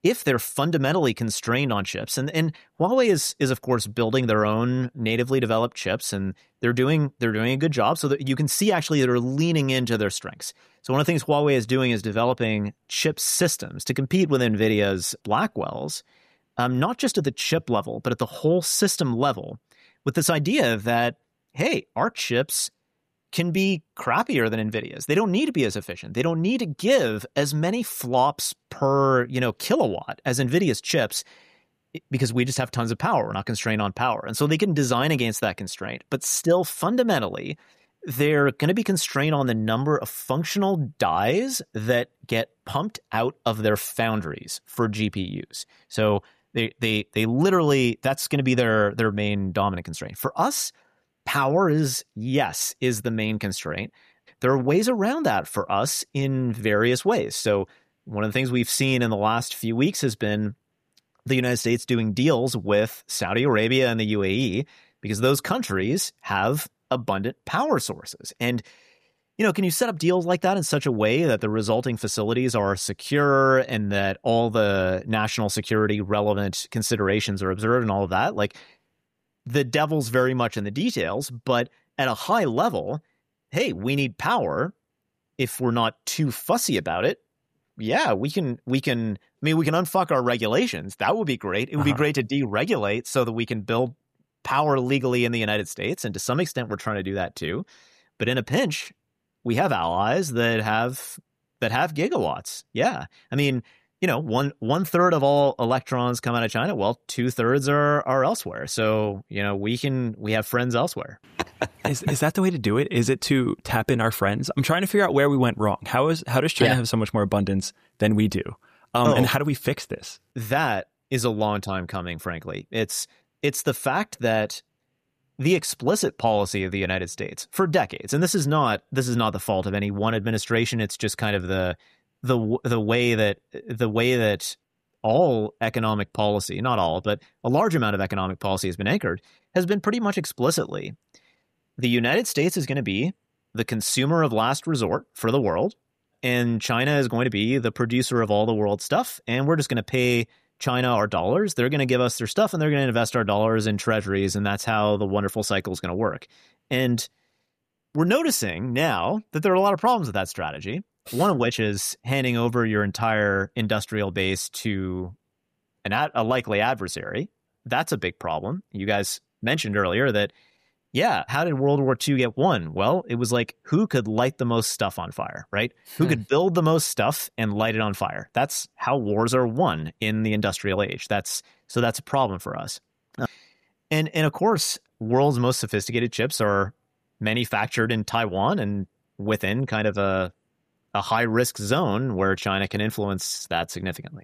if they're fundamentally constrained on chips, and, and Huawei is is of course building their own natively developed chips, and they're doing they're doing a good job, so that you can see actually they're leaning into their strengths. So one of the things Huawei is doing is developing chip systems to compete with NVIDIA's Blackwells, um, not just at the chip level, but at the whole system level, with this idea that, hey, our chips can be crappier than NVIDIA's. They don't need to be as efficient. They don't need to give as many flops per, you know, kilowatt as NVIDIA's chips, because we just have tons of power. We're not constrained on power. And so they can design against that constraint, but still fundamentally, they're going to be constrained on the number of functional dies that get pumped out of their foundries for G P Us. So they they they literally, that's going to be their their main dominant constraint. For us, power is, yes, is the main constraint. There are ways around that for us in various ways. So one of the things we've seen in the last few weeks has been the United States doing deals with Saudi Arabia and the U A E, because those countries have abundant power sources. And, you know, can you set up deals like that in such a way that the resulting facilities are secure and that all the national security relevant considerations are observed and all of that? Like, the devil's very much in the details, but at a high level, hey, we need power. If we're not too fussy about it, yeah, we can, we can, I mean, we can unfuck our regulations. That would be great. It would uh-huh. be great to deregulate so that we can build power legally in the United States. And to some extent, we're trying to do that too. But in a pinch, we have allies that have, that have gigawatts. Yeah. I mean, you know, one one third of all electrons come out of China. Well, two thirds are are elsewhere. So, you know, we can we have friends elsewhere. Is is that the way to do it? Is it to tap in our friends? I'm trying to figure out where we went wrong. How is how does China yeah. have so much more abundance than we do? Um, oh, and how do we fix this? That is a long time coming, frankly. It's it's the fact that the explicit policy of the United States for decades, and this is not this is not the fault of any one administration. It's just kind of the the the way that the way that all economic policy, not all, but a large amount of economic policy has been anchored, has been pretty much explicitly. The United States is going to be the consumer of last resort for the world, and China is going to be the producer of all the world stuff, and we're just going to pay China our dollars. They're going to give us their stuff, and they're going to invest our dollars in treasuries, and that's how the wonderful cycle is going to work. And we're noticing now that there are a lot of problems with that strategy. One of which is handing over your entire industrial base to an ad, a likely adversary. That's a big problem. You guys mentioned earlier that, yeah, how did World War Two get won? Well, it was like, who could light the most stuff on fire, right? Who could build the most stuff and light it on fire? That's how wars are won in the industrial age. That's so that's a problem for us. Uh, and and of course, world's most sophisticated chips are manufactured in Taiwan and within kind of a a high-risk zone where China can influence that significantly.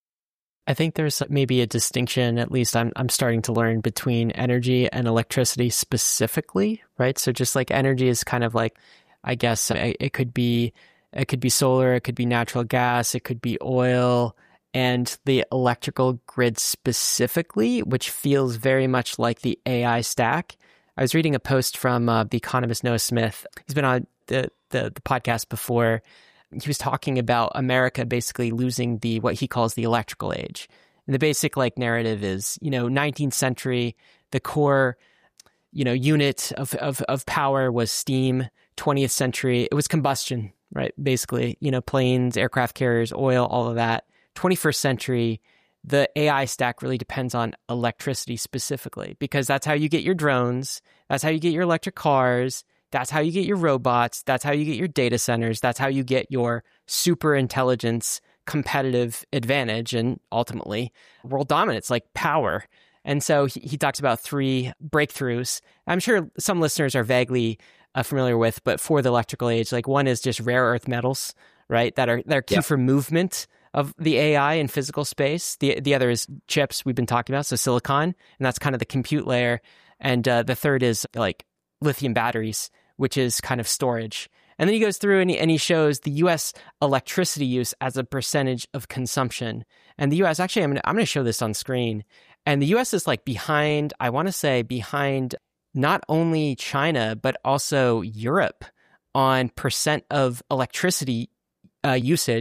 I think there's maybe a distinction, at least I'm I'm starting to learn, between energy and electricity specifically, right? So just like energy is kind of like, I guess it could be it could be solar, it could be natural gas, it could be oil, and the electrical grid specifically, which feels very much like the A I stack. I was reading a post from uh, the economist Noah Smith. He's been on the, the the podcast before. He was talking about America basically losing the what he calls the electrical age. And the basic like narrative is, you know, nineteenth century, the core, you know, unit of, of, of power was steam. twentieth century, it was combustion, right? Basically, you know, planes, aircraft carriers, oil, all of that. twenty-first century, the A I stack really depends on electricity specifically, because that's how you get your drones. That's how you get your electric cars. That's how you get your robots. That's how you get your data centers. That's how you get your super intelligence competitive advantage and ultimately world dominance, like power. And so he, he talks about three breakthroughs. I'm sure some listeners are vaguely uh, familiar with, but for the electrical age, like one is just rare earth metals, right? That are, that are key yep. for movement of the A I in physical space. The the other is chips we've been talking about, so silicon, and that's kind of the compute layer. And uh, the third is like lithium batteries, which is kind of storage. And then he goes through and he, and he shows the U S electricity use as a percentage of consumption. And the U S, actually, I'm going to I'm going to show this on screen. And the U S is like behind, I want to say behind not only China, but also Europe on percent of electricity uh, usage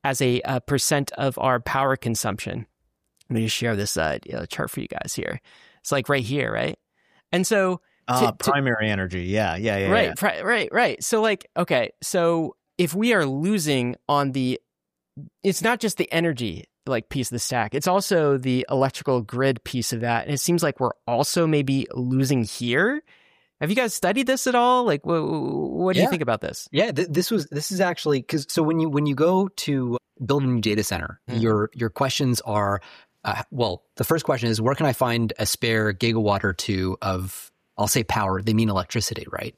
as a, a percent of our power consumption. Let me just share this uh, chart for you guys here. It's like right here, right? And so... Uh, to, primary to, energy. Yeah, yeah, yeah. Right, yeah. Pri- right, right. So like, okay, so if we are losing on the, it's not just the energy like piece of the stack, it's also the electrical grid piece of that. And it seems like we're also maybe losing here. Have you guys studied this at all? Like, what, what do yeah. you think about this? Yeah, th- this was this is actually because so when you when you go to build a new data center, mm-hmm. your your questions are, uh, well, the first question is where can I find a spare gigawatt or two of, I'll say power, they mean electricity, right?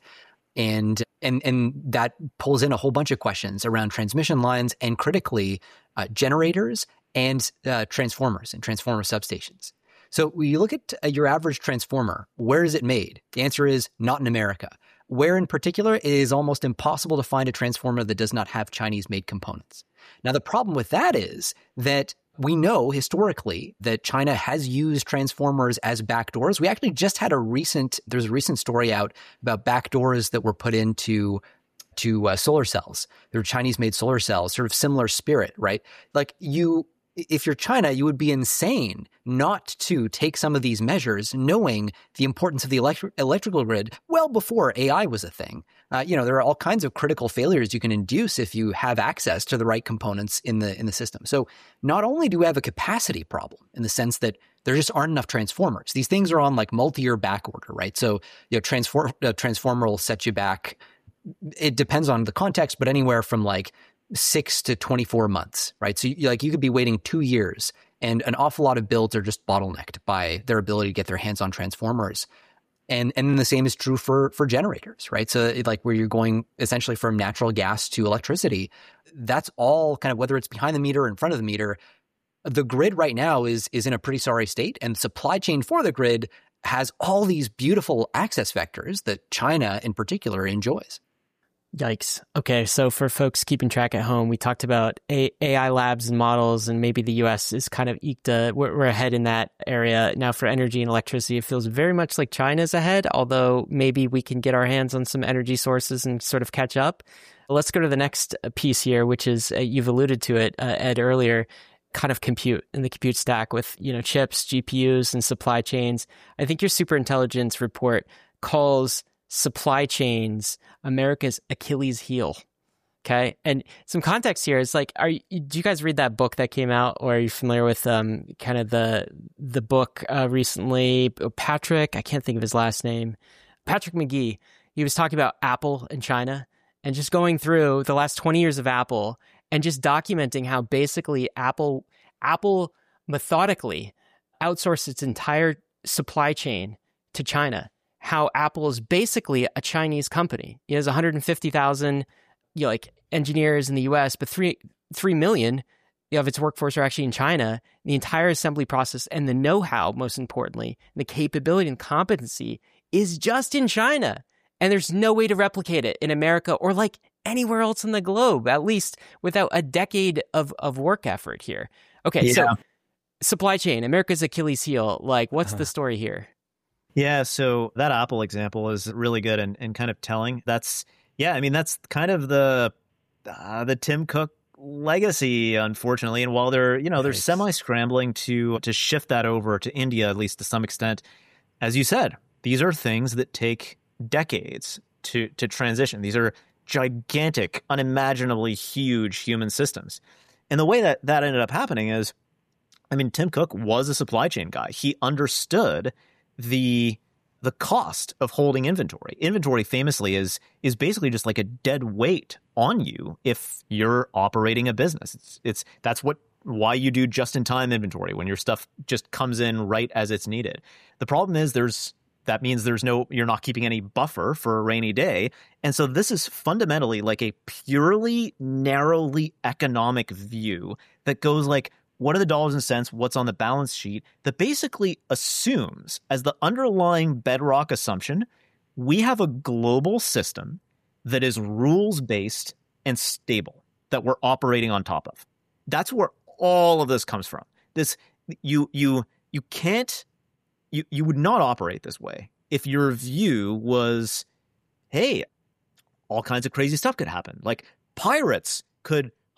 And and and that pulls in a whole bunch of questions around transmission lines and critically uh, generators and uh, transformers and transformer substations. So when you look at uh, your average transformer, where is it made? The answer is not in America. Where in particular, it is almost impossible to find a transformer that does not have Chinese-made components. Now, the problem with that is that we know historically that China has used transformers as backdoors. We actually just had a recent, there's a recent story out about backdoors that were put into to uh, solar cells. They're Chinese-made solar cells, sort of similar spirit, right? Like you, if you're China, you would be insane not to take some of these measures, knowing the importance of the electri- electrical grid well before A I was a thing. Uh, you know, there are all kinds of critical failures you can induce if you have access to the right components in the in the system. So not only do we have a capacity problem in the sense that there just aren't enough transformers. These things are on like multi-year back order, right? So, you know, transform, a transformer will set you back. It depends on the context, but anywhere from like six to twenty-four months, right? So you, like you could be waiting two years and an awful lot of builds are just bottlenecked by their ability to get their hands on transformers. And and then the same is true for for generators, right? So it, like where you're going essentially from natural gas to electricity, that's all kind of whether it's behind the meter or in front of the meter. The grid right now is is in a pretty sorry state, and the supply chain for the grid has all these beautiful access vectors that China in particular enjoys. Yikes. Okay, so for folks keeping track at home, we talked about A- AI labs and models, and maybe the U S is kind of eked a, we're, we're ahead in that area. Now for energy and electricity, it feels very much like China's ahead, although maybe we can get our hands on some energy sources and sort of catch up. Let's go to the next piece here, which is, uh, you've alluded to it, uh, Ed, earlier, kind of compute in the compute stack with, you know, chips, G P Us, and supply chains. I think your superintelligence report calls supply chains America's Achilles heel. Okay. And some context here is like, are you, do you guys read that book that came out, or are you familiar with um, kind of the the book uh, recently? Patrick, I can't think of his last name. Patrick McGee. He was talking about Apple and China and just going through the last twenty years of Apple and just documenting how basically Apple Apple methodically outsourced its entire supply chain to China. How Apple is basically a Chinese company. It has one hundred fifty thousand you know, like engineers in the U S, but three three million of its workforce are actually in China. The entire assembly process and the know-how, most importantly, the capability and competency is just in China. And there's no way to replicate it in America or like anywhere else in the globe, at least without a decade of, of work effort here. Okay, yeah. So supply chain, America's Achilles heel. Like, what's uh-huh. the story here? Yeah, so that Apple example is really good and, and kind of telling. That's, yeah, I mean, that's kind of the uh, the Tim Cook legacy, unfortunately. And while they're, you know, they're right. semi-scrambling to to shift that over to India, at least to some extent, as you said, these are things that take decades to to transition. These are gigantic, unimaginably huge human systems. And the way that that ended up happening is, I mean, Tim Cook was a supply chain guy. He understood the the cost of holding inventory. Inventory famously is is basically just like a dead weight on you if you're operating a business. It's it's that's what why you do just-in-time inventory, when your stuff just comes in right as it's needed. The problem is there's that means there's no you're not keeping any buffer for a rainy day. And so this is fundamentally like a purely narrowly economic view that goes like, what are the dollars and cents? What's on the balance sheet? That basically assumes, as the underlying bedrock assumption, we have a global system that is rules-based and stable that we're operating on top of. That's where all of this comes from. This you you you can't you you would not operate this way if your view was, hey, all kinds of crazy stuff could happen. Like pirates could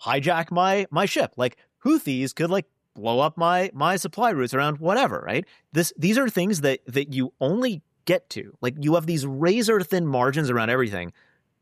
hijack my my ship. Like Houthis could like blow up my my supply routes around whatever, right? This these are things that that you only get to. Like you have these razor thin margins around everything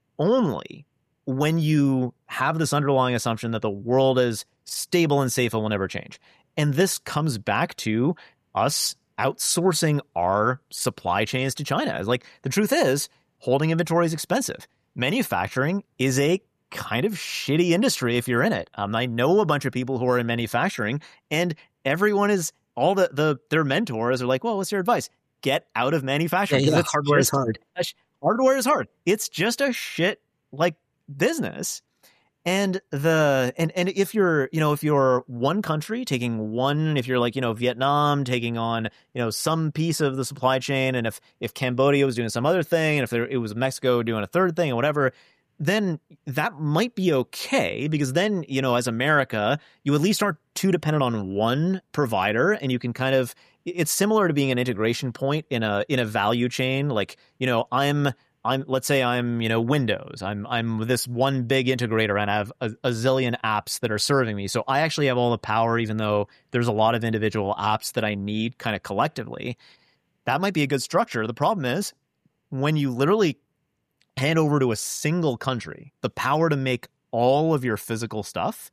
only when you have this underlying assumption that the world is stable and safe and will never change. And this comes back to us outsourcing our supply chains to China. It's like the truth is holding inventory is expensive. Manufacturing is a kind of shitty industry if you're in it. Um, I know a bunch of people who are in manufacturing, and everyone is all the, the their mentors are like, well, what's your advice? Get out of manufacturing. Yeah, yeah, it's hardware just, is hard. Hardware is hard. It's just a shit like business. And the and and if you're, you know, if you're one country taking one, if you're like, you know, Vietnam taking on, you know, some piece of the supply chain, and if if Cambodia was doing some other thing, and if there, it was Mexico doing a third thing or whatever, then that might be okay, because then, you know, as America, you at least aren't too dependent on one provider, and you can kind of, it's similar to being an integration point in a in a value chain. Like, you know, I'm I'm let's say I'm, you know, Windows. I'm I'm this one big integrator, and I have a, a zillion apps that are serving me. So I actually have all the power, even though there's a lot of individual apps that I need kind of collectively. That might be a good structure. The problem is when you literally hand over to a single country the power to make all of your physical stuff,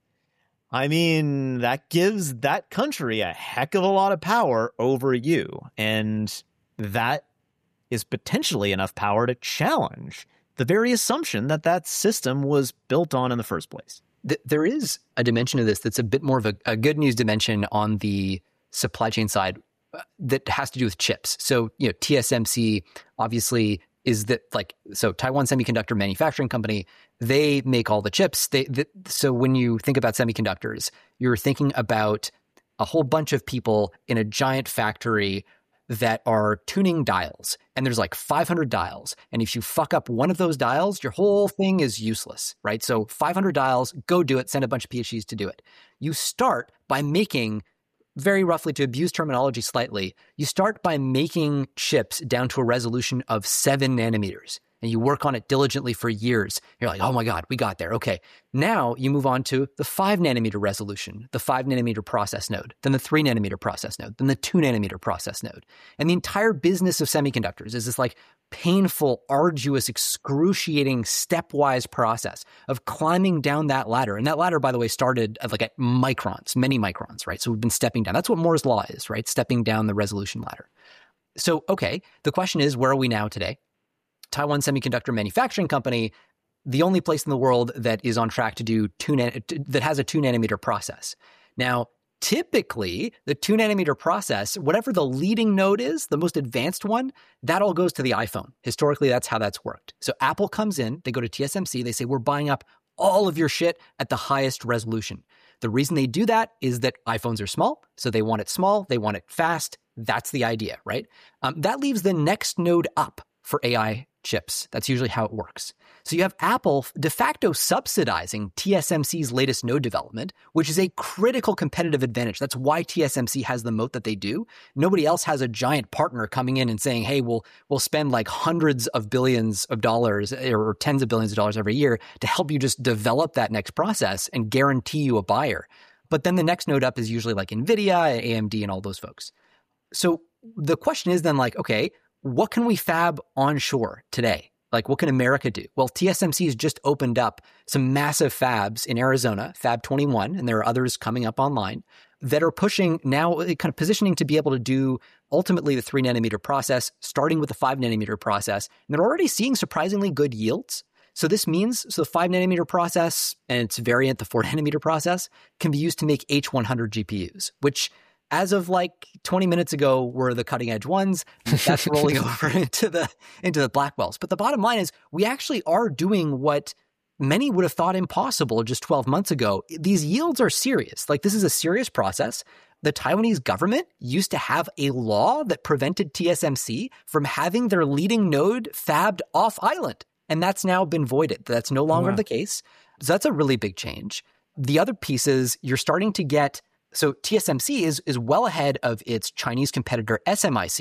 I mean, that gives that country a heck of a lot of power over you. And that is potentially enough power to challenge the very assumption that that system was built on in the first place. There is a dimension of this that's a bit more of a, a good news dimension on the supply chain side that has to do with chips. So, you know, T S M C obviously is that like, so Taiwan Semiconductor Manufacturing Company, they make all the chips. They, they so when you think about semiconductors, you're thinking about a whole bunch of people in a giant factory that are tuning dials, and there's like five hundred dials. And if you fuck up one of those dials, your whole thing is useless, right? So five hundred dials, go do it, send a bunch of PhDs to do it. You start by making, very roughly to abuse terminology slightly, you start by making chips down to a resolution of seven nanometers. And you work on it diligently for years. You're like, oh my God, we got there. Okay. Now you move on to the five nanometer resolution, the five nanometer process node, then the three nanometer process node, then the two nanometer process node. And the entire business of semiconductors is this like painful, arduous, excruciating, stepwise process of climbing down that ladder. And that ladder, by the way, started at like at microns, many microns, right? So we've been stepping down. That's what Moore's law is, right? Stepping down the resolution ladder. So, okay, the question is, where are we now today? Taiwan Semiconductor Manufacturing Company, the only place in the world that is on track to do two nan- that has a two nanometer process. Now, typically, the two nanometer process, whatever the leading node is, the most advanced one, that all goes to the iPhone. Historically, that's how that's worked. So Apple comes in, they go to T S M C, they say, we're buying up all of your shit at the highest resolution. The reason they do that is that iPhones are small, so they want it small, they want it fast. That's the idea, right? Um, that leaves the next node up for A I chips. That's usually how it works. So you have Apple de facto subsidizing T S M C's latest node development, which is a critical competitive advantage. That's why T S M C has the moat that they do. Nobody else has a giant partner coming in and saying, hey, we'll we'll spend like hundreds of billions of dollars or tens of billions of dollars every year to help you just develop that next process and guarantee you a buyer. But then the next node up is usually like NVIDIA, A M D, and all those folks. So the question is then like, okay, what can we fab onshore today? Like, what can America do? Well, T S M C has just opened up some massive fabs in Arizona, Fab twenty-one, and there are others coming up online that are pushing now, kind of positioning to be able to do ultimately the three nanometer process, starting with the five nanometer process. And they're already seeing surprisingly good yields. So this means, so the five nanometer process and its variant, the four nanometer process, can be used to make H one hundred G P Us, which as of like twenty minutes ago were the cutting edge ones. That's rolling over into the into the Blackwells. But the bottom line is we actually are doing what many would have thought impossible just twelve months ago. These yields are serious. Like, this is a serious process. The Taiwanese government used to have a law that prevented T S M C from having their leading node fabbed off island. And that's now been voided. That's no longer wow. the case. So that's a really big change. The other piece is you're starting to get, so T S M C is, is well ahead of its Chinese competitor S M I C,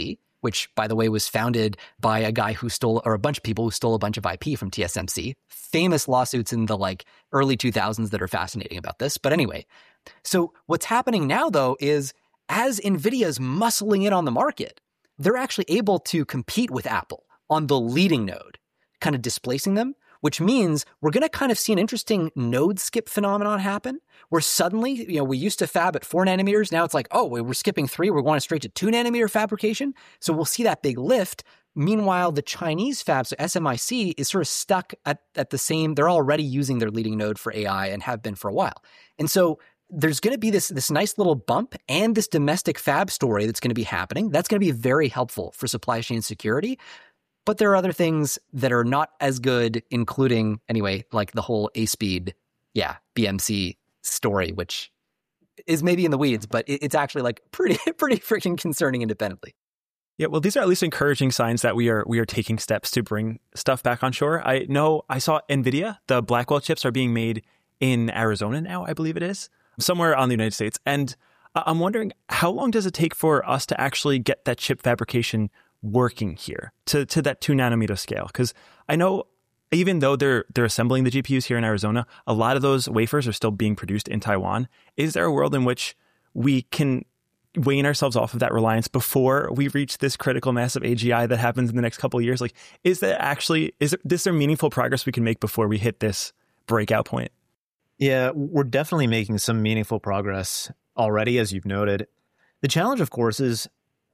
which, by the way, was founded by a guy who stole, or a bunch of people who stole a bunch of I P from T S M C. Famous lawsuits in the like early two thousands that are fascinating about this. But anyway, so what's happening now, though, is as NVIDIA's muscling in on the market, they're actually able to compete with Apple on the leading node, kind of displacing them, which means we're going to kind of see an interesting node skip phenomenon happen, where suddenly, you know, we used to fab at four nanometers. Now it's like, oh, we're skipping three. We're going straight to two nanometer fabrication. So we'll see that big lift. Meanwhile, the Chinese fabs, so S M I C, is sort of stuck at, at the same, they're already using their leading node for A I and have been for a while. And so there's going to be this, this nice little bump and this domestic fab story that's going to be happening. That's going to be very helpful for supply chain security. But there are other things that are not as good, including, anyway, like the whole A-Speed, yeah, B M C story, which is maybe in the weeds, but it, it's actually like pretty, pretty freaking concerning independently. Yeah, well, these are at least encouraging signs that we are we are taking steps to bring stuff back on shore. I know I saw NVIDIA, the Blackwell chips are being made in Arizona now, I believe it is, somewhere on the United States. And I'm wondering, how long does it take for us to actually get that chip fabrication working here to, to that two nanometer scale? Because I know even though they're they're assembling the G P Us here in Arizona, a lot of those wafers are still being produced in Taiwan. Is there a world in which we can wean ourselves off of that reliance before we reach this critical mass of A G I that happens in the next couple of years? Like, is that actually, is, it, is there meaningful progress we can make before we hit this breakout point? Yeah, we're definitely making some meaningful progress already, as you've noted. The challenge, of course, is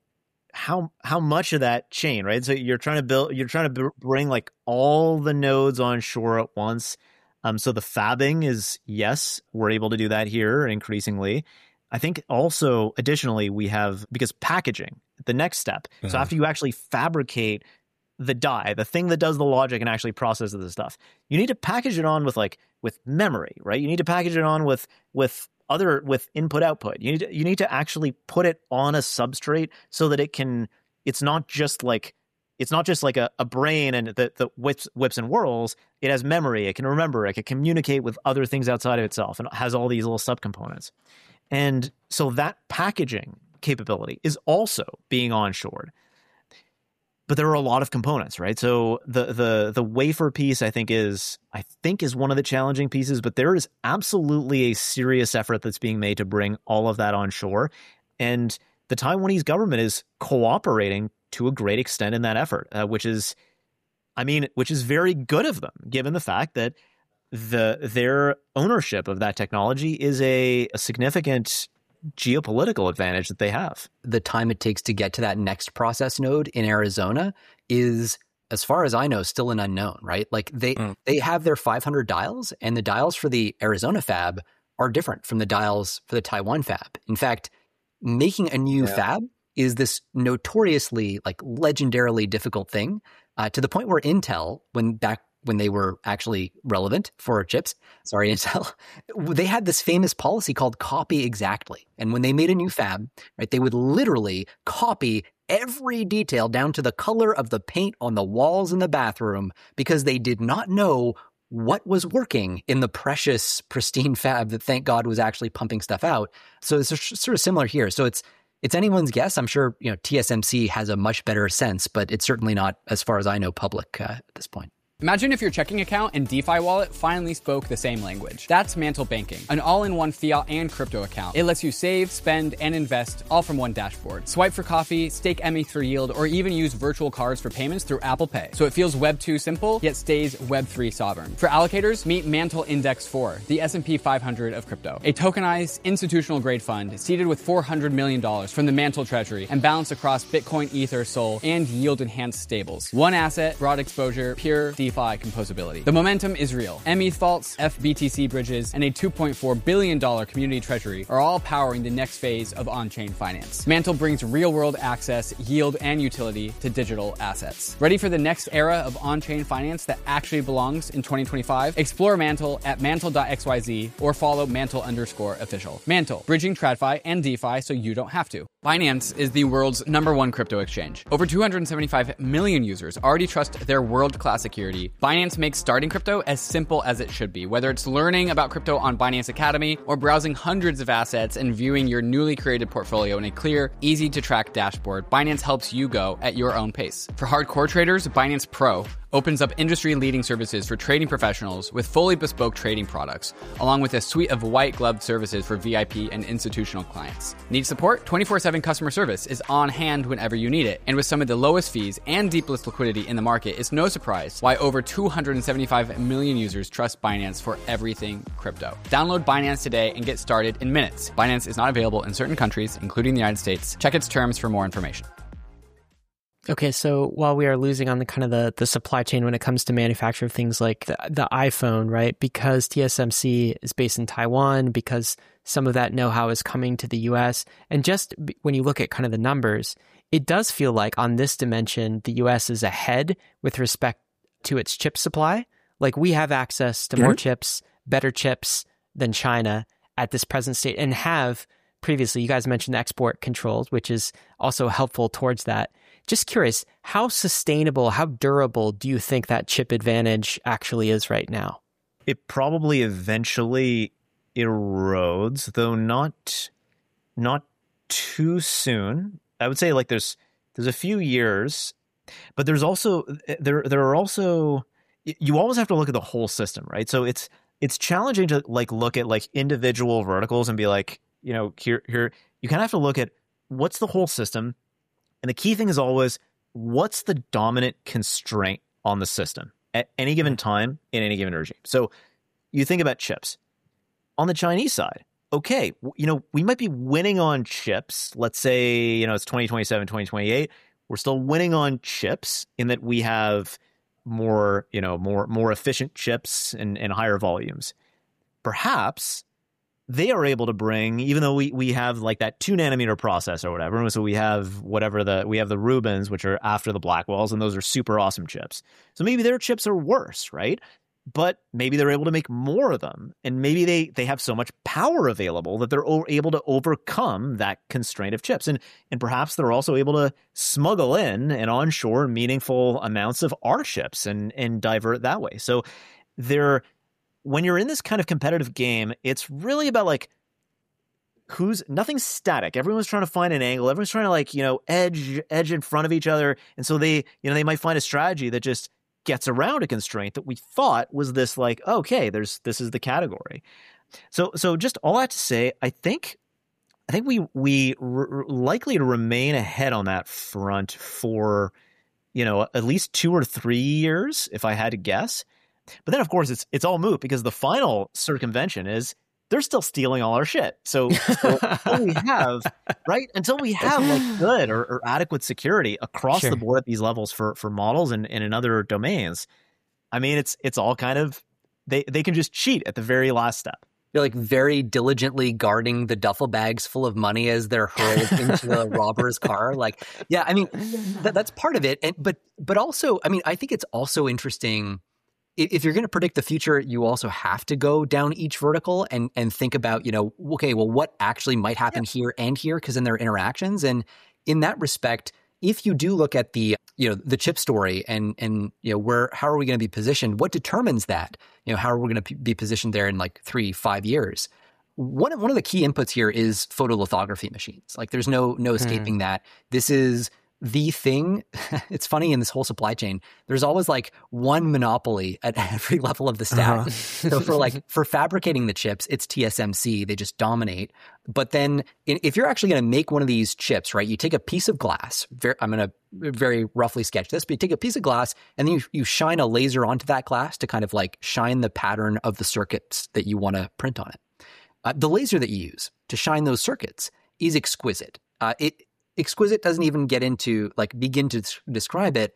how how much of that chain, right? So you're trying to build, you're trying to bring like all the nodes on shore at once. Um, so the fabbing is, yes, we're able to do that here increasingly. I think also, additionally, we have, because packaging, the next step. Uh-huh. So after you actually fabricate the die, the thing that does the logic and actually processes the stuff, you need to package it on with like, with memory, right? You need to package it on with, with other, with input output. You need to, you need to actually put it on a substrate so that it can, it's not just like, it's not just like a, a brain and that the whips, whips and whirls. It has memory. It can remember. It can communicate with other things outside of itself, and it has all these little subcomponents. And so that packaging capability is also being onshored. But there are a lot of components, right? So the the the wafer piece, I think, is I think is one of the challenging pieces, but there is absolutely a serious effort that's being made to bring all of that onshore. And the Taiwanese government is cooperating to a great extent in that effort, uh, which is, I mean, which is very good of them, given the fact that the their ownership of that technology is a, a significant geopolitical advantage that they have. The time it takes to get to that next process node in Arizona is, as far as I know, still an unknown, right? Like they mm. they have their five hundred dials, and the dials for the Arizona fab are different from the dials for the Taiwan fab. In fact, making a new yeah. fab is this notoriously, like legendarily difficult thing, uh, to the point where Intel, when back when they were actually relevant for chips, sorry, Intel, they had this famous policy called copy exactly. And when they made a new fab, right, they would literally copy every detail down to the color of the paint on the walls in the bathroom, because they did not know what was working in the precious, pristine fab that, thank God, was actually pumping stuff out. So it's sort of similar here. So it's it's anyone's guess. I'm sure, you know, T S M C has a much better sense, but it's certainly not, as far as I know, public uh, at this point. Imagine if your checking account and DeFi wallet finally spoke the same language. That's Mantle Banking, an all-in-one fiat and crypto account. It lets you save, spend, and invest all from one dashboard. Swipe for coffee, stake M E for yield, or even use virtual cards for payments through Apple Pay. So it feels Web two simple, yet stays Web three sovereign. For allocators, meet Mantle Index four, the S and P five hundred of crypto. A tokenized, institutional-grade fund seeded with four hundred million dollars from the Mantle Treasury and balanced across Bitcoin, Ether, Sol, and yield-enhanced stables. One asset, broad exposure, pure DeFi composability. The momentum is real. M E T H vaults, F B T C bridges, and a two point four billion dollars community treasury are all powering the next phase of on-chain finance. Mantle brings real-world access, yield, and utility to digital assets. Ready for the next era of on-chain finance that actually belongs in twenty twenty-five? Explore Mantle at mantle dot x y z or follow Mantle underscore official. Mantle, bridging TradFi and DeFi so you don't have to. Binance is the world's number one crypto exchange. Over two hundred seventy-five million users already trust their world-class security. Binance makes starting crypto as simple as it should be. Whether it's learning about crypto on Binance Academy or browsing hundreds of assets and viewing your newly created portfolio in a clear, easy-to-track dashboard, Binance helps you go at your own pace. For hardcore traders, Binance Pro opens up industry-leading services for trading professionals with fully bespoke trading products, along with a suite of white-gloved services for V I P and institutional clients. Need support? twenty-four seven customer service is on hand whenever you need it. And with some of the lowest fees and deepest liquidity in the market, it's no surprise why over two hundred seventy-five million users trust Binance for everything crypto. Download Binance today and get started in minutes. Binance is not available in certain countries, including the United States. Check its terms for more information. Okay, so while we are losing on the kind of the, the supply chain when it comes to manufacture of things like the, the iPhone, right? Because T S M C is based in Taiwan, because some of that know-how is coming to the U S, and just when you look at kind of the numbers, it does feel like on this dimension, the U S is ahead with respect to its chip supply. Like we have access to mm-hmm. more chips, better chips than China at this present state, and have previously. You guys mentioned export controls, which is also helpful towards that. Just curious, how sustainable, how durable do you think that chip advantage actually is right now? It probably eventually erodes, though not not too soon. I would say like there's there's a few years, but there's also there there are also you always have to look at the whole system, right? So it's it's challenging to like look at like individual verticals and be like, you know, here here you kind of have to look at what's the whole system. And the key thing is always, what's the dominant constraint on the system at any given time in any given regime? So you think about chips. On the Chinese side, okay, you know, we might be winning on chips. Let's say, you know, it's twenty twenty-seven, twenty twenty-eight. We're still winning on chips in that we have more, you know, more more efficient chips and, and higher volumes. Perhaps they are able to bring, even though we, we have like that two nanometer process or whatever. So we have whatever the, we have the Rubins, which are after the Blackwells, and those are super awesome chips. So maybe their chips are worse, right? But maybe they're able to make more of them. And maybe they, they have so much power available that they're o- able to overcome that constraint of chips. And, and perhaps they're also able to smuggle in and onshore meaningful amounts of our chips and, and divert that way. So they're, when you're in this kind of competitive game, it's really about like who's nothing's static. Everyone's trying to find an angle. Everyone's trying to like, you know, edge, edge in front of each other. And so they, you know, they might find a strategy that just gets around a constraint that we thought was this like, okay, there's, this is the category. So, so just all that to say, I think, I think we, we r- likely to remain ahead on that front for, you know, at least two or three years, if I had to guess. But then, of course, it's it's all moot because the final circumvention is they're still stealing all our shit. So, so until we have, right, until we have like good or, or adequate security across sure. the board at these levels for for models and, and in other domains, I mean, it's it's all kind of, they, they can just cheat at the very last step. You're like very diligently guarding the duffel bags full of money as they're hurled into the robber's car. Like, yeah, I mean, that, that's part of it. And but but also, I mean, I think it's also interesting. If you're going to predict the future, you also have to go down each vertical and and think about, you know, okay, well, what actually might happen yeah. here and here, because then there are interactions. And in that respect, if you do look at the, you know, the chip story and and you know, where, how are we going to be positioned? What determines that? You know, how are we going to be positioned there in like three, five years? One one of the key inputs here is photolithography machines. Like, there's no no escaping hmm. that. This is the thing. It's funny in this whole supply chain, there's always like one monopoly at every level of the stack. Uh-huh. So for like, for fabricating the chips, it's T S M C. They just dominate. But then if you're actually going to make one of these chips, right, you take a piece of glass, very, I'm going to very roughly sketch this, but you take a piece of glass and then you, you shine a laser onto that glass to kind of like shine the pattern of the circuits that you want to print on it. Uh, the laser that you use to shine those circuits is exquisite. Uh, it, Exquisite doesn't even get into, like, begin to describe it.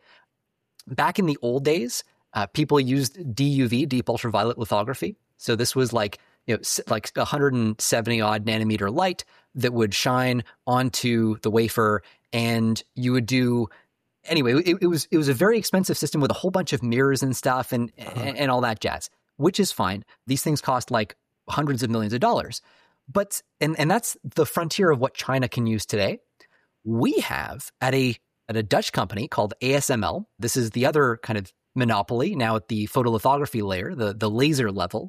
Back in the old days, uh, people used D U V, deep ultraviolet lithography. So this was like, you know, like one hundred seventy odd nanometer light that would shine onto the wafer, and you would do, anyway, it, it was it was a very expensive system with a whole bunch of mirrors and stuff and, uh-huh. and, and all that jazz, which is fine. These things cost like hundreds of millions of dollars. But, and, and that's the frontier of what China can use today. We have at a at a Dutch company called A S M L. This is the other kind of monopoly now at the photolithography layer, the, the laser level.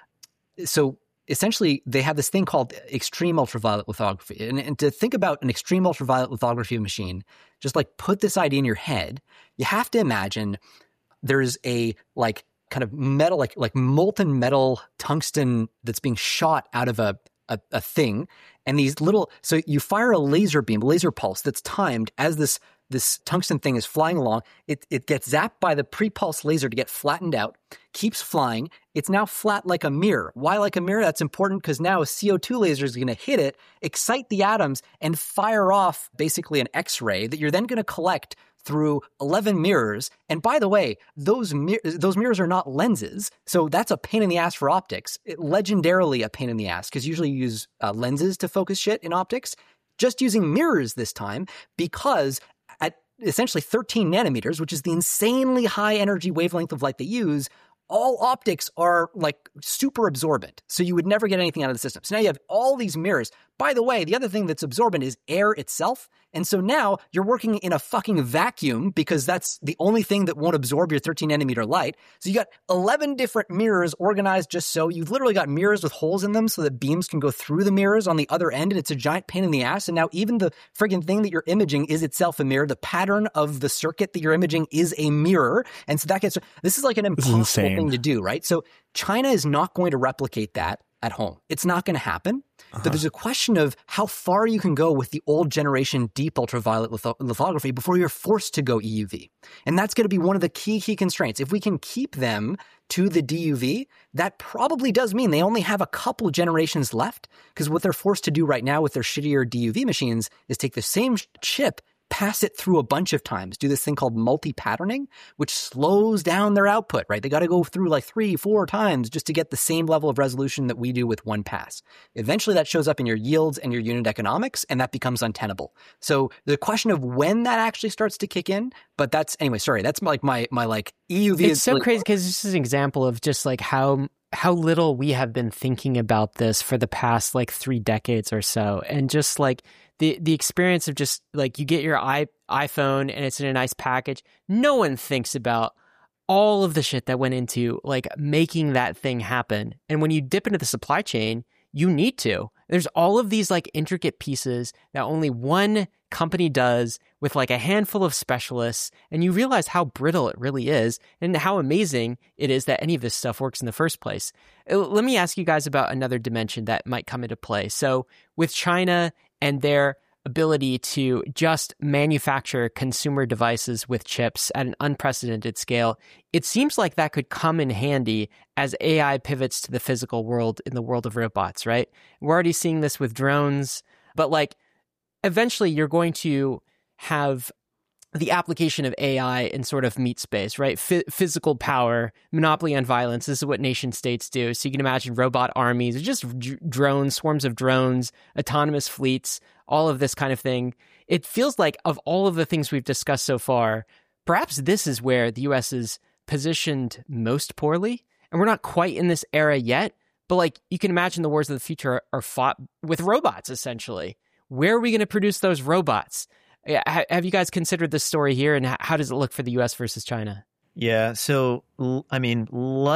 So essentially, they have this thing called extreme ultraviolet lithography. And, and to think about an extreme ultraviolet lithography machine, just like put this idea in your head, you have to imagine there's a like kind of metal, like like molten metal tungsten that's being shot out of a, a, a thing. And these little, so you fire a laser beam, a laser pulse that's timed as this this tungsten thing is flying along. It it gets zapped by the pre-pulse laser to get flattened out, keeps flying. It's now flat like a mirror. Why like a mirror? That's important because now a C O two laser is going to hit it, excite the atoms, and fire off basically an X-ray that you're then going to collect through eleven mirrors. And by the way, those mir- those mirrors are not lenses, so that's a pain in the ass for optics. It, legendarily a pain in the ass, because usually you use uh, lenses to focus shit in optics. Just using mirrors this time, because at essentially thirteen nanometers, which is the insanely high energy wavelength of light they use, all optics are like super absorbent. So you would never get anything out of the system. So now you have all these mirrors. By the way, the other thing that's absorbent is air itself. And so now you're working in a fucking vacuum because that's the only thing that won't absorb your thirteen nanometer light. So you got eleven different mirrors organized just so. You've literally got mirrors with holes in them so that beams can go through the mirrors on the other end, and it's a giant pain in the ass. And now even the friggin' thing that you're imaging is itself a mirror. The pattern of the circuit that you're imaging is a mirror. And so that gets, this is like an impossible thing to do, right? So China is not going to replicate that at home. It's not going to happen. Uh-huh. But there's a question of how far you can go with the old generation deep ultraviolet litho- lithography before you're forced to go E U V. And that's going to be one of the key, key constraints. If we can keep them to the D U V, that probably does mean they only have a couple generations left, because what they're forced to do right now with their shittier D U V machines is take the same chip, pass it through a bunch of times, do this thing called multi-patterning, which slows down their output, right? They got to go through like three, four times just to get the same level of resolution that we do with one pass. Eventually that shows up in your yields and your unit economics, and that becomes untenable. So the question of when that actually starts to kick in, but that's, anyway, sorry, that's like my, my like E U V. It's so like, crazy because this is an example of just like how how little we have been thinking about this for the past like three decades or so. And just like the the experience of just like you get your i iPhone and it's in a nice package. No one thinks about all of the shit that went into like making that thing happen. And when you dip into the supply chain, you need to. There's all of these like intricate pieces that only one company does with like a handful of specialists, and you realize how brittle it really is and how amazing it is that any of this stuff works in the first place. Let me ask you guys about another dimension that might come into play. So with China and their ability to just manufacture consumer devices with chips at an unprecedented scale, it seems like that could come in handy as A I pivots to the physical world in the world of robots, right? We're already seeing this with drones, but like eventually you're going to have the application of A I in sort of meat space, right? F- physical power, monopoly on violence. This is what nation states do. So you can imagine robot armies, just d- drones, swarms of drones, autonomous fleets, all of this kind of thing. It feels like of all of the things we've discussed so far, perhaps this is where the U S is positioned most poorly. And we're not quite in this era yet, but like you can imagine the wars of the future are fought with robots, essentially. Where are we going to produce those robots? Have you guys considered this story here, and how does it look for the U S versus China? Yeah, so I mean,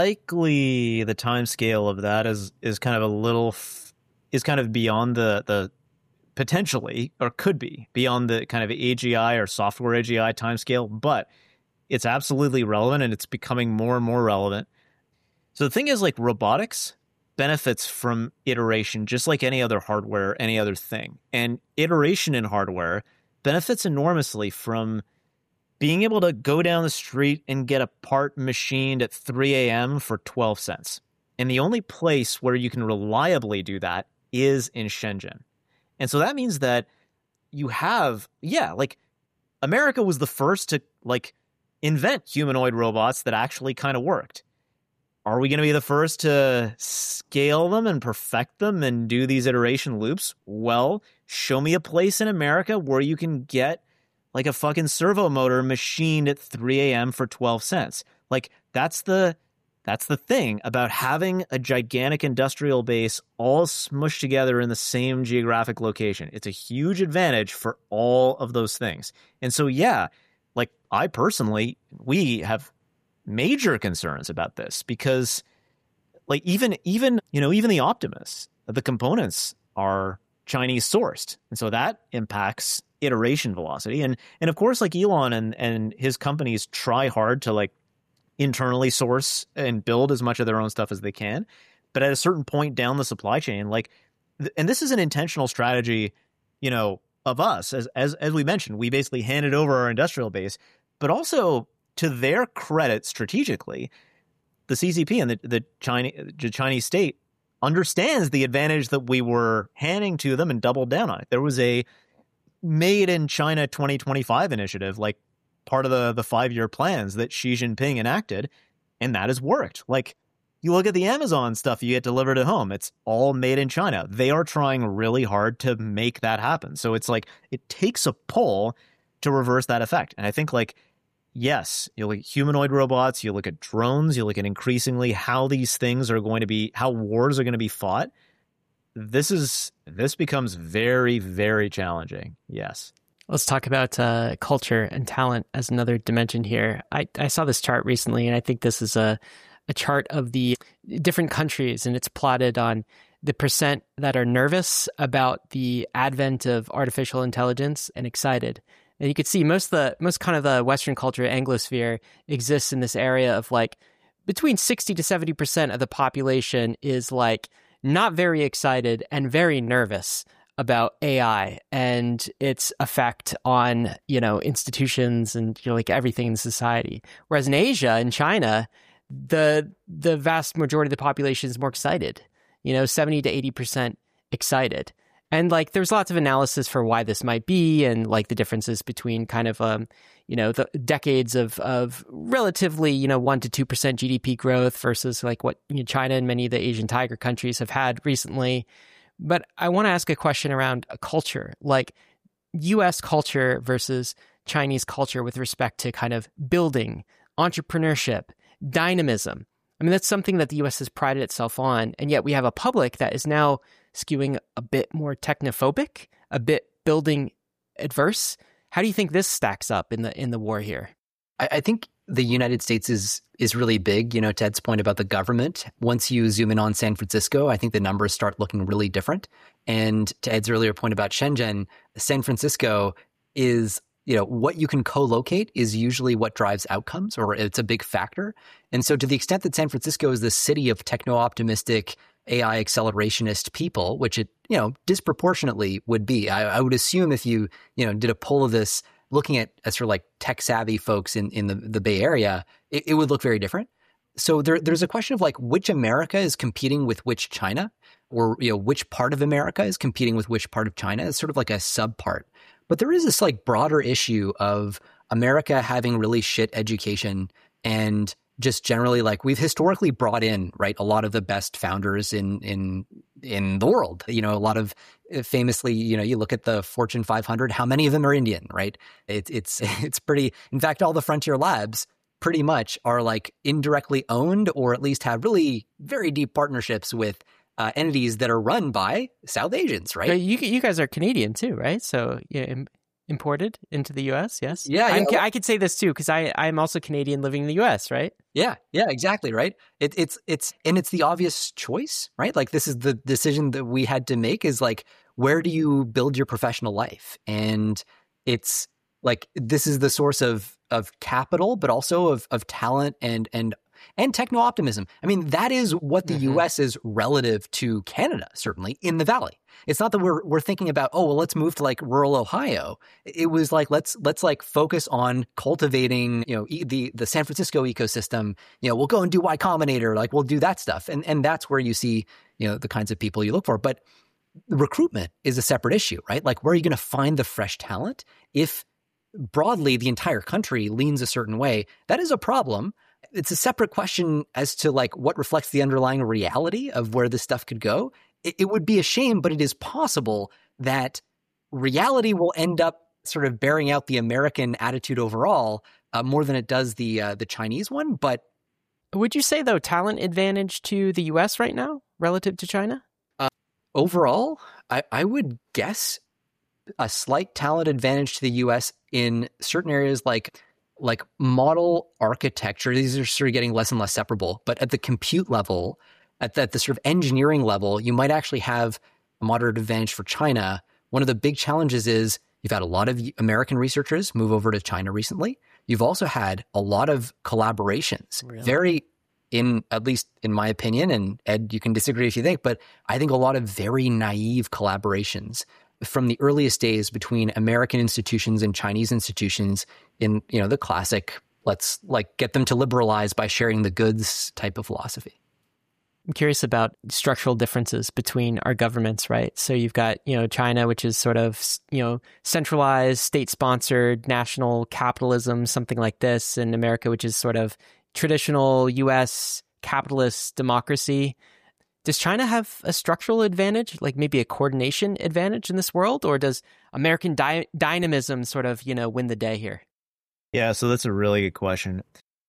likely the time scale of that is is kind of a little is kind of beyond the the potentially or could be beyond the kind of A G I or software A G I time scale, but it's absolutely relevant, and it's becoming more and more relevant. So the thing is, like, robotics benefits from iteration just like any other hardware, any other thing, and iteration in hardware benefits enormously from being able to go down the street and get a part machined at three a.m. for twelve cents. And the only place where you can reliably do that is in Shenzhen. And so that means that you have, yeah, like America was the first to like invent humanoid robots that actually kind of worked. Are we going to be the first to scale them and perfect them and do these iteration loops? Well, show me a place in America where you can get like a fucking servo motor machined at three a.m. for twelve cents. Like that's the that's the thing about having a gigantic industrial base all smushed together in the same geographic location. It's a huge advantage for all of those things. And so, yeah, like I personally, we have major concerns about this because like even, even, you know, even the Optimus, the components are Chinese sourced. And so that impacts iteration velocity. And, and of course, like Elon and, and his companies try hard to like internally source and build as much of their own stuff as they can. But at a certain point down the supply chain, like, th- and this is an intentional strategy, you know, of us, as, as, as we mentioned, we basically handed over our industrial base, but also to their credit strategically, the C C P and the, the Chinese, the Chinese state understands the advantage that we were handing to them and doubled down on it. There was a Made in China twenty twenty-five initiative, like part of the, the five-year plans that Xi Jinping enacted, and that has worked. Like, you look at the Amazon stuff you get delivered at home, it's all made in China. They are trying really hard to make that happen. So it's like, it takes a pull to reverse that effect. And I think, like, yes, you look at humanoid robots, you look at drones, you look at increasingly how these things are going to be, how wars are going to be fought. This is, this becomes very, very challenging. Yes. Let's talk about uh, culture and talent as another dimension here. I, I saw this chart recently, and I think this is a, a chart of the different countries, and it's plotted on the percent that are nervous about the advent of artificial intelligence and excited. And you could see most of the most kind of the Western culture, Anglosphere, exists in this area of like between sixty to seventy percent of the population is like not very excited and very nervous about A I and its effect on, you know, institutions and, you know, like everything in society. Whereas in Asia and China, the the vast majority of the population is more excited, you know, seventy to eighty percent excited. And like, there's lots of analysis for why this might be, and like the differences between kind of, um, you know, the decades of of relatively, you know, one to two percent G D P growth versus like what, you know, China and many of the Asian tiger countries have had recently. But I want to ask a question around a culture, like U S culture versus Chinese culture with respect to kind of building, entrepreneurship, dynamism. I mean, that's something that the U S has prided itself on, and yet we have a public that is now skewing a bit more technophobic, a bit building adverse. How do you think this stacks up in the in the war here? I, I think the United States is is really big. You know, Ted's point about the government. Once you zoom in on San Francisco, I think the numbers start looking really different. And to Ed's earlier point about Shenzhen, San Francisco is, you know, what you can co-locate is usually what drives outcomes, or it's a big factor. And so to the extent that San Francisco is the city of techno-optimistic, A I accelerationist people, which it, you know, disproportionately would be. I, I would assume if you, you know, did a poll of this looking at, at sort of like tech-savvy folks in, in the, the Bay Area, it, it would look very different. So there, there's a question of like which America is competing with which China, or, you know, which part of America is competing with which part of China. It's sort of like a subpart. But there is this like broader issue of America having really shit education, and just generally like we've historically brought in, right, a lot of the best founders in in in the world. You know, a lot of famously, you know, you look at the Fortune five hundred, how many of them are Indian, right? It, it's it's pretty. In fact, all the frontier labs pretty much are like indirectly owned, or at least have really very deep partnerships with uh, entities that are run by South Asians, right? You you guys are Canadian too, right? So yeah, im- imported into the U S, yes? Yeah, I'm, yeah. I could say this too because I I'm also Canadian living in the U S, right? Yeah, yeah, exactly, right? It, it's it's and it's the obvious choice, right? Like this is the decision that we had to make, is like, where do you build your professional life? And it's like this is the source of of capital, but also of of talent and and and techno optimism. I mean, that is what the mm-hmm. U S is relative to Canada, certainly in the Valley. It's not that we're we're thinking about, oh well, let's move to like rural Ohio. It was like let's let's like focus on cultivating, you know, e- the the San Francisco ecosystem. You know, we'll go and do Y Combinator, like we'll do that stuff, and and that's where you see, you know, the kinds of people you look for. But recruitment is a separate issue, right? Like, where are you going to find the fresh talent if broadly the entire country leans a certain way? That is a problem. It's a separate question as to like what reflects the underlying reality of where this stuff could go. It, it would be a shame, but it is possible that reality will end up sort of bearing out the American attitude overall uh, more than it does the uh, the Chinese one. But Would you say, though, talent advantage to the U S right now relative to China? Uh, overall, I, I would guess a slight talent advantage to the U S in certain areas like like model architecture. These are sort of getting less and less separable. But at the compute level, at the, at the sort of engineering level, you might actually have a moderate advantage for China. One of the big challenges is you've had a lot of American researchers move over to China recently. You've also had a lot of collaborations, really? very, in at least in my opinion, and Ed, you can disagree if you think, but I think a lot of very naive collaborations from the earliest days between American institutions and Chinese institutions in, you know, the classic, let's like get them to liberalize by sharing the goods type of philosophy. I'm curious about structural differences between our governments, right? So you've got, you know, China, which is sort of, you know, centralized, state-sponsored, national capitalism, something like this, and America, which is sort of traditional U S capitalist democracy. Does China have a structural advantage, like maybe a coordination advantage in this world, or does American dy- dynamism sort of, you know, win the day here? Yeah, so that's a really good question.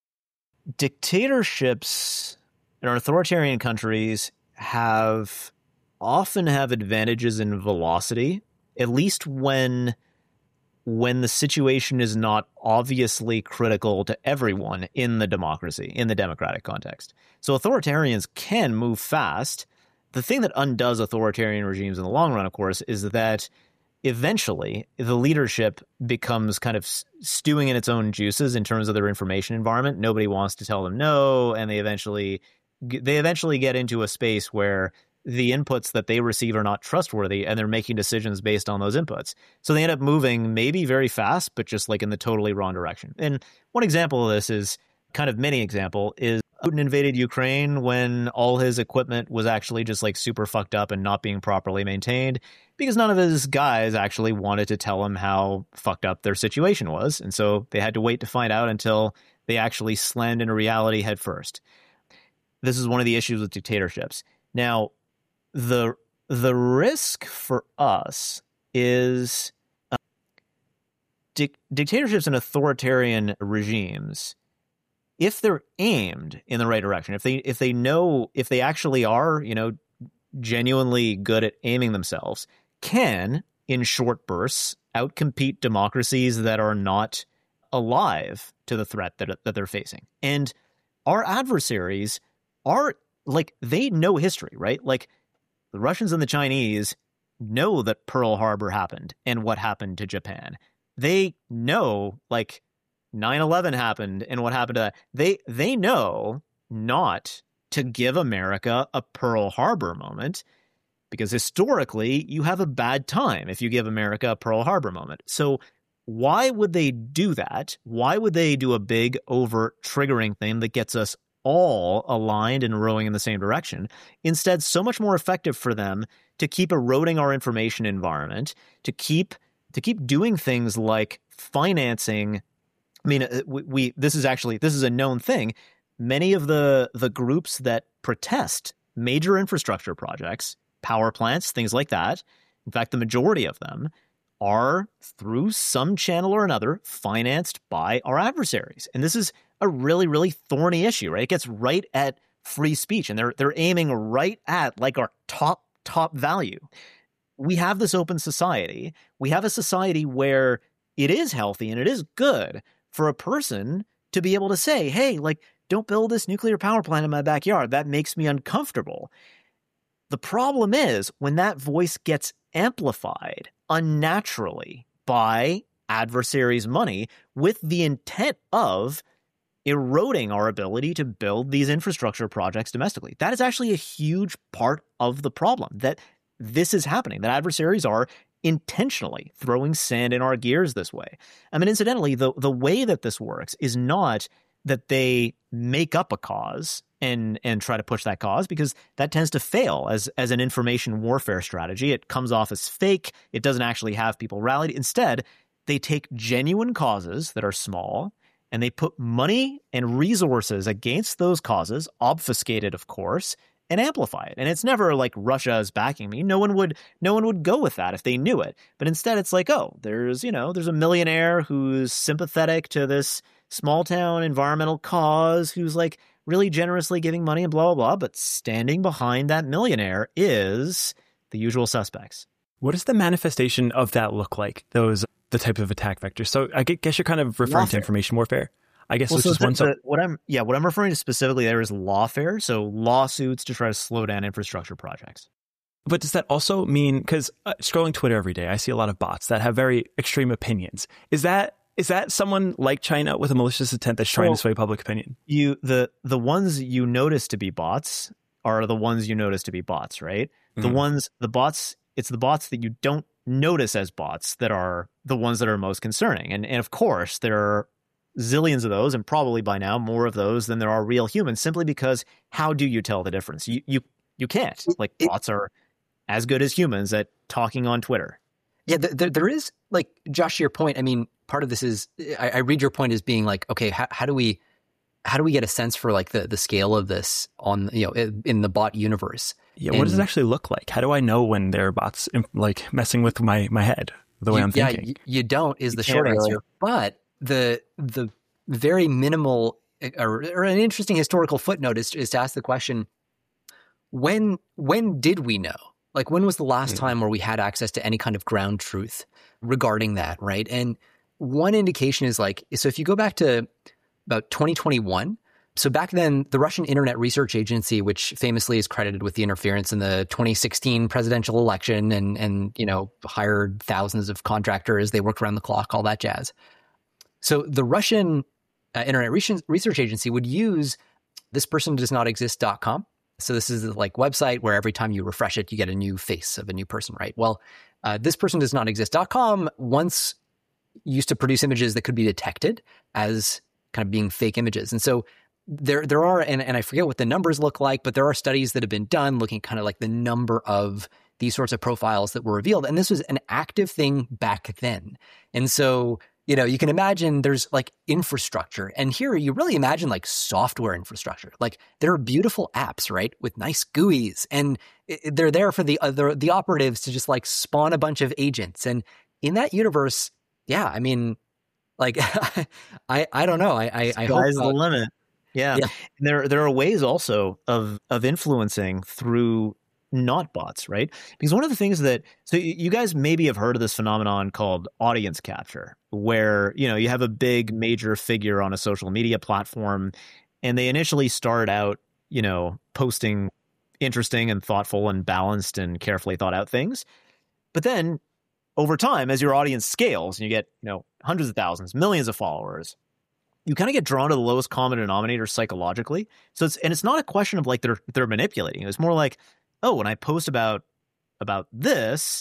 Dictatorships in our authoritarian countries have often have advantages in velocity, at least when when the situation is not obviously critical to everyone in the democracy, in the democratic context. So authoritarians can move fast. The thing that undoes authoritarian regimes in the long run, of course, is that eventually the leadership becomes kind of stewing in its own juices in terms of their information environment. Nobody wants to tell them no, and they eventually they eventually get into a space where the inputs that they receive are not trustworthy, and they're making decisions based on those inputs. So they end up moving maybe very fast, but just like in the totally wrong direction. And one example of this is kind of mini example is Putin invaded Ukraine when all his equipment was actually just like super fucked up and not being properly maintained because none of his guys actually wanted to tell him how fucked up their situation was. And so they had to wait to find out until they actually slammed into reality head first. This is one of the issues with dictatorships. Now, the the risk for us is uh, dic- dictatorships and authoritarian regimes, if they're aimed in the right direction, if they if they know if they actually are, you know, genuinely good at aiming themselves, can in short bursts outcompete democracies that are not alive to the threat that that they're facing. And our adversaries are like, they know history, right? Like the Russians and the Chinese know that Pearl Harbor happened and what happened to Japan. They know like nine eleven happened and what happened to that. They they know not to give America a Pearl Harbor moment, because historically you have a bad time if you give America a Pearl Harbor moment. So why would they do that? Why would they do a big overt triggering thing that gets us all aligned and rowing in the same direction? Instead, so much more effective for them to keep eroding our information environment, to keep to keep doing things like financing. I mean, we, we this is actually this is a known thing. Many of the the groups that protest major infrastructure projects, power plants, things like that, in fact, the majority of them are, through some channel or another, financed by our adversaries. And this is a really, really thorny issue, right? It gets right at free speech, and they're they're aiming right at like our top, top value. We have this open society. We have a society where it is healthy and it is good for a person to be able to say, hey, like, don't build this nuclear power plant in my backyard. That makes me uncomfortable. The problem is when that voice gets amplified unnaturally by adversaries' money with the intent of eroding our ability to build these infrastructure projects domestically. That is actually a huge part of the problem, that this is happening, that adversaries are intentionally throwing sand in our gears this way. I mean, incidentally, the, the way that this works is not that they make up a cause and and try to push that cause, because that tends to fail as as an information warfare strategy. It comes off as fake. It doesn't actually have people rallied. Instead, they take genuine causes that are small and they put money and resources against those causes, obfuscated, of course, and amplify it. And it's never like Russia is backing me. No one would no one would go with that if they knew it. But instead, it's like, oh, there's, you know, there's a millionaire who's sympathetic to this small town environmental cause, who's like really generously giving money and blah, blah, blah, but standing behind that millionaire is the usual suspects. What does the manifestation of that look like, those the type of attack vectors? So I guess you're kind of referring Lawfare. to information warfare. I guess Well, it's so just the, one. So the, what I'm yeah, what I'm referring to specifically there is lawfare, so lawsuits to try to slow down infrastructure projects. But does that also mean, because uh, scrolling Twitter every day, I see a lot of bots that have very extreme opinions. Is that is that someone like China with a malicious intent that's trying Well, to sway public opinion? You the the ones you notice to be bots are the ones you notice to be bots, right? Mhm. The ones the bots it's the bots that you don't notice as bots that are the ones that are most concerning. And and of course there are zillions of those, and probably by now more of those than there are real humans, simply because how do you tell the difference? You you you can't. Like It- bots are as good as humans at talking on Twitter. Yeah, th- there, there is, like, Josh, to your point, I mean, part of this is, I, I read your point as being like, okay, how, how do we, how do we get a sense for like the, the scale of this on, you know, in, in the bot universe? Yeah, what does it And- actually look like? How do I know when there are bots im- like messing with my, my head the way You- I'm yeah, thinking? you, you don't is the can't short really. answer. But the the very minimal or, or an interesting historical footnote is, is to ask the question: when when did we know? Like, when was the last Mm. time where we had access to any kind of ground truth regarding that, right? And one indication is like, so if you go back to about twenty twenty-one, so back then, the Russian Internet Research Agency, which famously is credited with the interference in the twenty sixteen presidential election and, and you know, hired thousands of contractors, they worked around the clock, all that jazz. So the Russian uh, Internet Re- Research Agency would use this person does not exist dot com. So this is the like website where every time you refresh it, you get a new face of a new person, right? Well, uh, this person does not exist dot com once used to produce images that could be detected as kind of being fake images. And so there there are, and, and I forget what the numbers look like, but there are studies that have been done looking kind of like the number of these sorts of profiles that were revealed. And this was an active thing back then. And so, you know, you can imagine there's like infrastructure. And here you really imagine like software infrastructure. Like there are beautiful apps, right, with nice G U Is. And it, they're there for the, uh, the the operatives to just like spawn a bunch of agents. And in that universe, yeah, I mean, like, I I don't know. I I, I hope Sky's the uh, limit. Yeah. Yeah. And there there are ways also of of influencing through not bots, right? Because one of the things that so you guys maybe have heard of this phenomenon called audience capture, where, you know, you have a big major figure on a social media platform and they initially start out, you know, posting interesting and thoughtful and balanced and carefully thought out things. But then over time, as your audience scales and you get, you know, hundreds of thousands, millions of followers, you kind of get drawn to the lowest common denominator psychologically. So it's, and it's not a question of like they're they're manipulating. It's more like, oh, when I post about about this,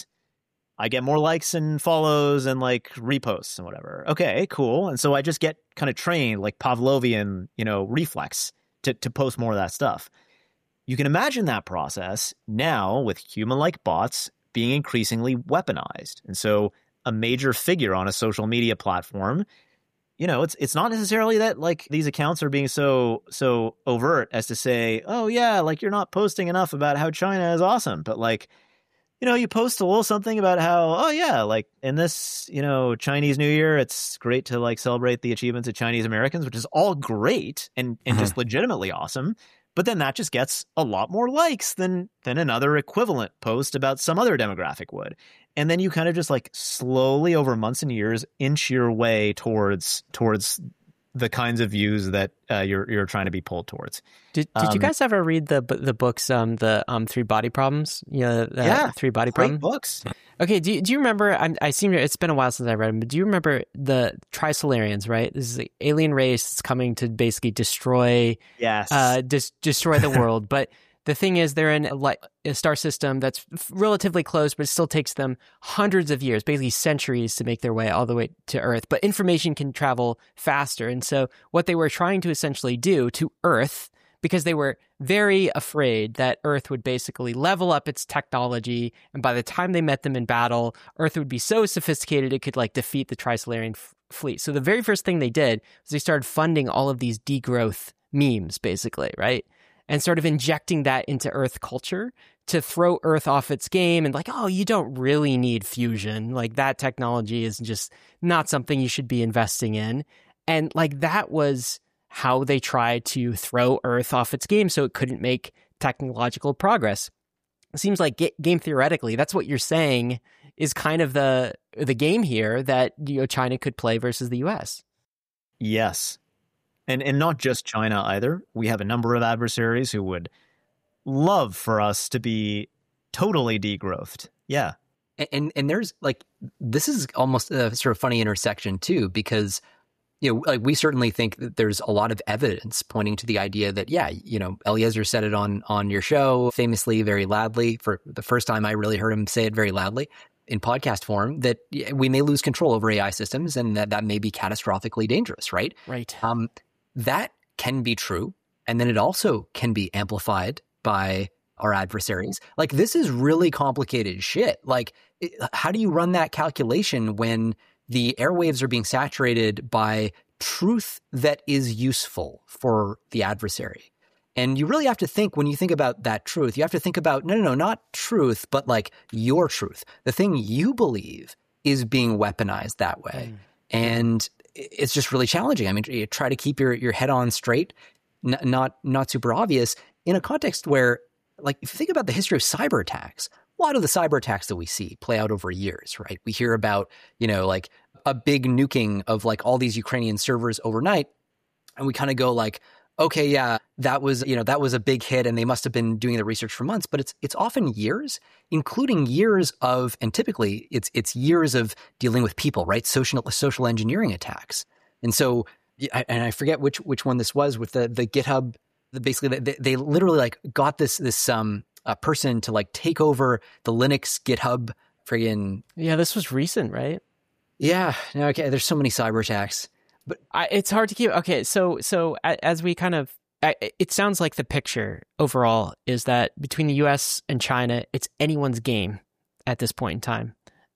I get more likes and follows and like reposts and whatever. Okay, cool. And so I just get kind of trained like Pavlovian, you know, reflex to to post more of that stuff. You can imagine that process now with human-like bots being increasingly weaponized. And so a major figure on a social media platform, you know, it's it's not necessarily that like these accounts are being so so overt as to say, oh yeah, like you're not posting enough about how China is awesome, but like, you know, you post a little something about how, oh yeah, like in this, you know, Chinese New Year, it's great to like celebrate the achievements of Chinese Americans, which is all great and and Mhm. just legitimately awesome. But then that just gets a lot more likes than than another equivalent post about some other demographic would. And then you kind of just like slowly over months and years inch your way towards towards the kinds of views that uh, you're you're trying to be pulled towards. Did Did you Um, guys ever read the the books, um, the um, Three Body Problems? You know, the Yeah, Three Body Great Problem. books. Okay, do you, do you remember? I, I seem to, it's been a while since I read them, but do you remember the Trisolarians? Right, this is the alien race that's coming to basically destroy, Yes. uh, dis- destroy the world. But the thing is, they're in a, li- a star system that's f- relatively close, but it still takes them hundreds of years, basically centuries, to make their way all the way to Earth. But information can travel faster, and so what they were trying to essentially do to Earth, because they were very afraid that Earth would basically level up its technology, and by the time they met them in battle, Earth would be so sophisticated it could like defeat the Trisolarian f- fleet. So the very first thing they did was they started funding all of these degrowth memes, basically, right? And sort of injecting that into Earth culture to throw Earth off its game and like, oh, you don't really need fusion. Like that technology is just not something you should be investing in. And like that was how they tried to throw Earth off its game so it couldn't make technological progress. It seems like ga- game theoretically, that's what you're saying is kind of the the game here that, you know, China could play versus the U S. Yes. And and not just China either. We have a number of adversaries who would love for us to be totally degrowthed. Yeah. And, and and there's like, this is almost a sort of funny intersection too, because, you know, like we certainly think that there's a lot of evidence pointing to the idea that, yeah, you know, Eliezer said it on on your show famously, very loudly, for the first time I really heard him say it very loudly in podcast form, that we may lose control over A I systems and that that may be catastrophically dangerous, right? Right. Um, that can be true. And then it also can be amplified by our adversaries. Like, this is really complicated shit. Like, it, how do you run that calculation when the airwaves are being saturated by truth that is useful for the adversary? And you really have to think, when you think about that truth, you have to think about, no, no, no, not truth, but like your truth. The thing you believe is being weaponized that way. Mm. And it's just really challenging. I mean, you try to keep your, your head on straight, n- not, not super obvious, in a context where, like, if you think about the history of cyber attacks, a lot of the cyber attacks that we see play out over years, right? We hear about, you know, like a big nuking of like all these Ukrainian servers overnight. And we kind of go like, okay, yeah, that was, you know, that was a big hit and they must have been doing the research for months, but it's it's often years, including years of, and typically it's it's years of dealing with people, right? Social social engineering attacks. And so, and I forget which which one this was with the the GitHub, the, basically they, they literally like got this this um a person to like take over the Linux GitHub friggin'. Yeah, this was recent, right? Yeah, no, okay, there's so many cyber attacks. But I, it's hard to keep. Okay, so so as we kind of, it sounds like the picture overall is that between the U S and China, it's anyone's game at this point in time.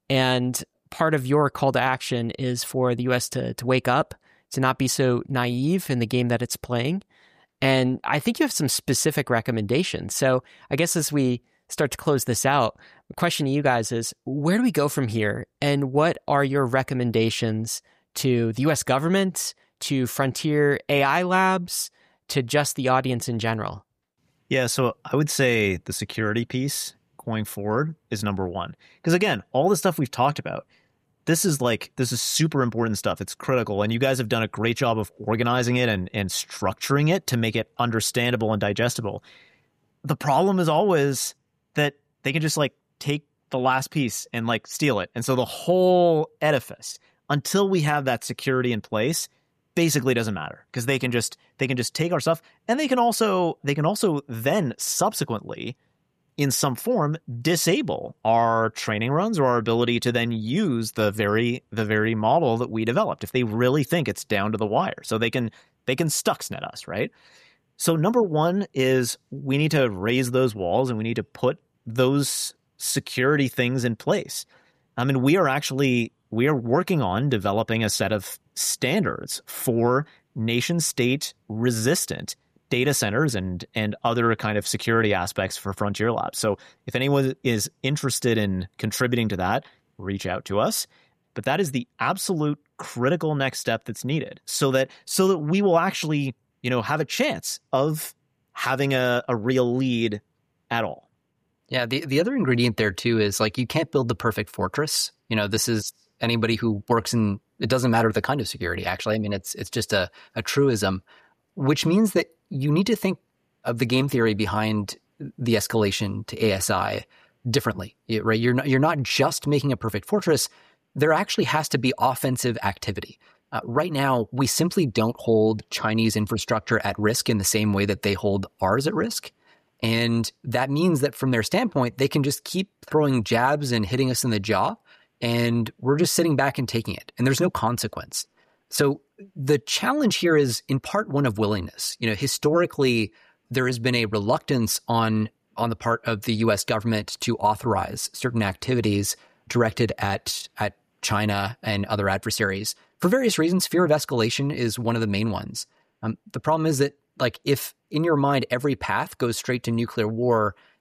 And part of your call to action is for the U S to to wake up, to not be so naive in the game that it's playing. And I think you have some specific recommendations. So I guess as we start to close this out, the question to you guys is, where do we go from here? And what are your recommendations to the U S government, to frontier A I labs, to just the audience in general? Yeah, so I would say the security piece going forward is number one. Because again, all the stuff we've talked about, this is like, this is super important stuff. It's critical. And you guys have done a great job of organizing it and, and structuring it to make it understandable and digestible. The problem is always that they can just like take the last piece and like steal it. And so the whole edifice, until we have that security in place, basically doesn't matter, because they can just they can just take our stuff, and they can also they can also then subsequently, in some form, disable our training runs or our ability to then use the very the very model that we developed if they really think it's down to the wire. So they can they can Stuxnet us, right? So number one is we need to raise those walls and we need to put those security things in place. I mean, we are actually we are working on developing a set of standards for nation-state resistant data centers and and other kind of security aspects for Frontier Labs. So if anyone is interested in contributing to that, reach out to us. But that is the absolute critical next step that's needed, so that so that we will actually, you know, have a chance of having a, a real lead at all. Yeah, the, the other ingredient there too is like, you can't build the perfect fortress. You know, this is anybody who works in, it doesn't matter the kind of security, actually. I mean, it's it's just a, a truism, which means that you need to think of the game theory behind the escalation to A S I differently, right? You're not, you're not just making a perfect fortress. There actually has to be offensive activity. Uh, right now, we simply don't hold Chinese infrastructure at risk in the same way that they hold ours at risk. And that means that from their standpoint, they can just keep throwing jabs and hitting us in the jaw, and we're just sitting back and taking it, and there's no consequence. So the challenge here is in part one of willingness. You know, historically, there has been a reluctance on on the part of the U S government to authorize certain activities directed at at China and other adversaries for various reasons. Fear of escalation is one of the main ones. Um, the problem is that, like, if in your mind every path goes straight to nuclear war,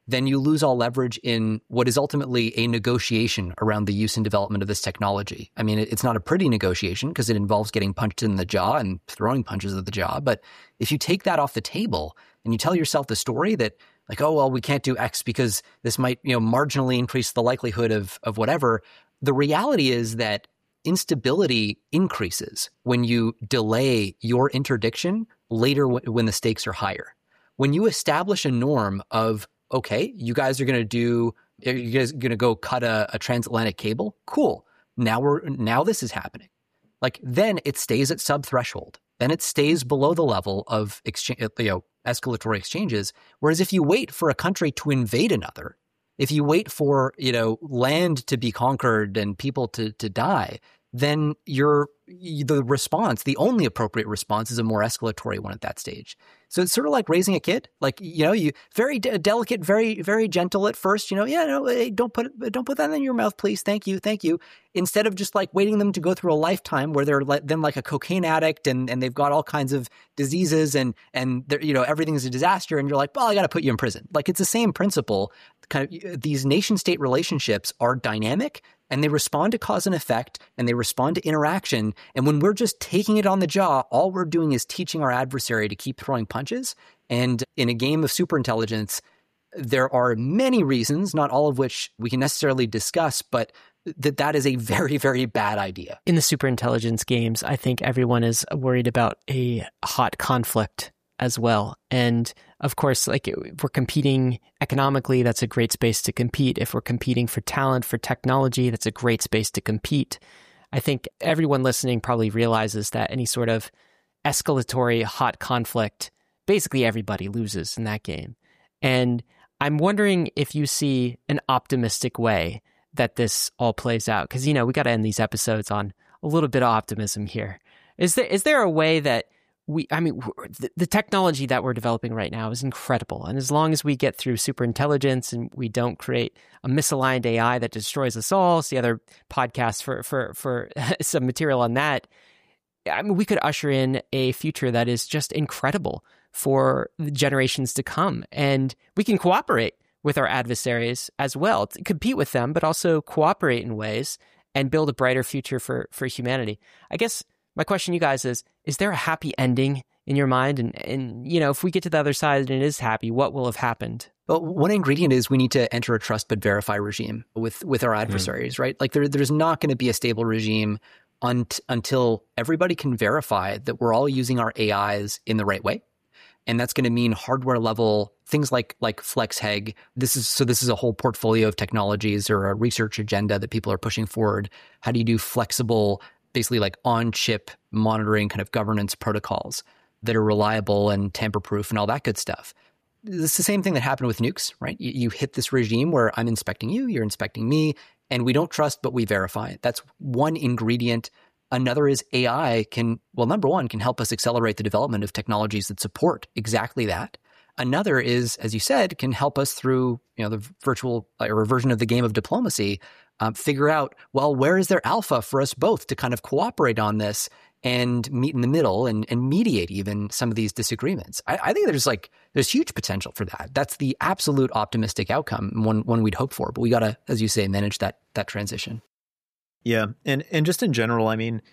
then you lose all leverage in what is ultimately a negotiation around the use and development of this technology. I mean, it's not a pretty negotiation because it involves getting punched in the jaw and throwing punches at the jaw. But if you take that off the table and you tell yourself the story that like, oh, well, we can't do X because this might, you know, marginally increase the likelihood of of whatever. The reality is that instability increases when you delay your interdiction later w- when the stakes are higher. When you establish a norm of, okay, you guys are going to do, you guys going to go cut a, a transatlantic cable. Cool. Now we're, now this is happening. Like then it stays at sub threshold. Then it stays below the level of exchange, you know, escalatory exchanges. Whereas if you wait for a country to invade another, if you wait for, you know, land to be conquered and people to, to die, then you're, the response, the only appropriate response is a more escalatory one at that stage. So it's sort of like raising a kid. Like, you know, you very de- delicate, very, very gentle at first, you know, yeah, no, hey, don't put it, don't put that in your mouth, please. Thank you. Thank you. Instead of just like waiting them to go through a lifetime where they're like, then like a cocaine addict and, and they've got all kinds of diseases and, and they're, you know, everything's a disaster. And you're like, well, I got to put you in prison. Like it's the same principle. Kind of these nation state relationships are dynamic and they respond to cause and effect and they respond to interaction. And when we're just taking it on the jaw, all we're doing is teaching our adversary to keep throwing punches. And in a game of superintelligence, there are many reasons, not all of which we can necessarily discuss, but that that is a very, very bad idea. In the superintelligence games, I think everyone is worried about a hot conflict as well. And of course, like if we're competing economically, that's a great space to compete. If we're competing for talent, for technology, that's a great space to compete. I think everyone listening probably realizes that any sort of escalatory hot conflict, basically everybody loses in that game. And I'm wondering if you see an optimistic way that this all plays out. Because, you know, we got to end these episodes on a little bit of optimism here. Is there is there a way that we, I mean, the, the technology that we're developing right now is incredible. And as long as we get through superintelligence and we don't create a misaligned A I that destroys us all, it's the other podcast for, for, for some material on that. I mean, we could usher in a future that is just incredible for the generations to come. And we can cooperate with our adversaries as well, to compete with them, but also cooperate in ways and build a brighter future for, for humanity. I guess my question to you guys is, is there a happy ending in your mind? And, and, you know, if we get to the other side and it is happy, what will have happened? Well, one ingredient is we need to enter a trust but verify regime with, with our adversaries, mm-hmm. right? Like there, there's not going to be a stable regime un- until everybody can verify that we're all using our A Is in the right way. And that's going to mean hardware level things like like FlexHeg. This is so this is a whole portfolio of technologies or a research agenda that people are pushing forward. How do you do flexible, basically like on-chip monitoring kind of governance protocols that are reliable and tamper-proof and all that good stuff? It's the same thing that happened with nukes, right? You, you hit this regime where I'm inspecting you, you're inspecting me, and we don't trust, but we verify. That's one ingredient. Another is A I can, well, number one, can help us accelerate the development of technologies that support exactly that. Another is, as you said, can help us through, you know, the virtual or version of the game of diplomacy, um, figure out, well, where is there alpha for us both to kind of cooperate on this and meet in the middle and, and mediate even some of these disagreements. I, I think there's like, there's huge potential for that. That's the absolute optimistic outcome, one, one we'd hope for, but we got to, as you say, manage that, that transition. Yeah. And, and just in general, I mean,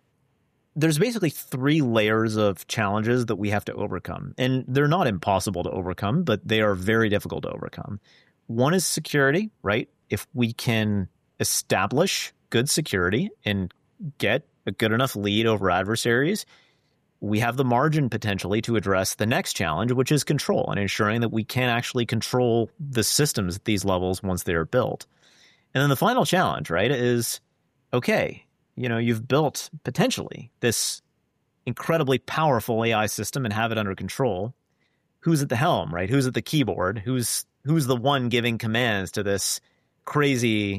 there's basically three layers of challenges that we have to overcome. And they're not impossible to overcome, but they are very difficult to overcome. One is security, right? If we can establish good security and get a good enough lead over adversaries, we have the margin potentially to address the next challenge, which is control and ensuring that we can actually control the systems at these levels once they are built. And then the final challenge, right, is, okay, you know, you've built potentially this incredibly powerful A I system and have it under control. Who's at the helm, right? Who's at the keyboard? Who's who's the one giving commands to this crazy,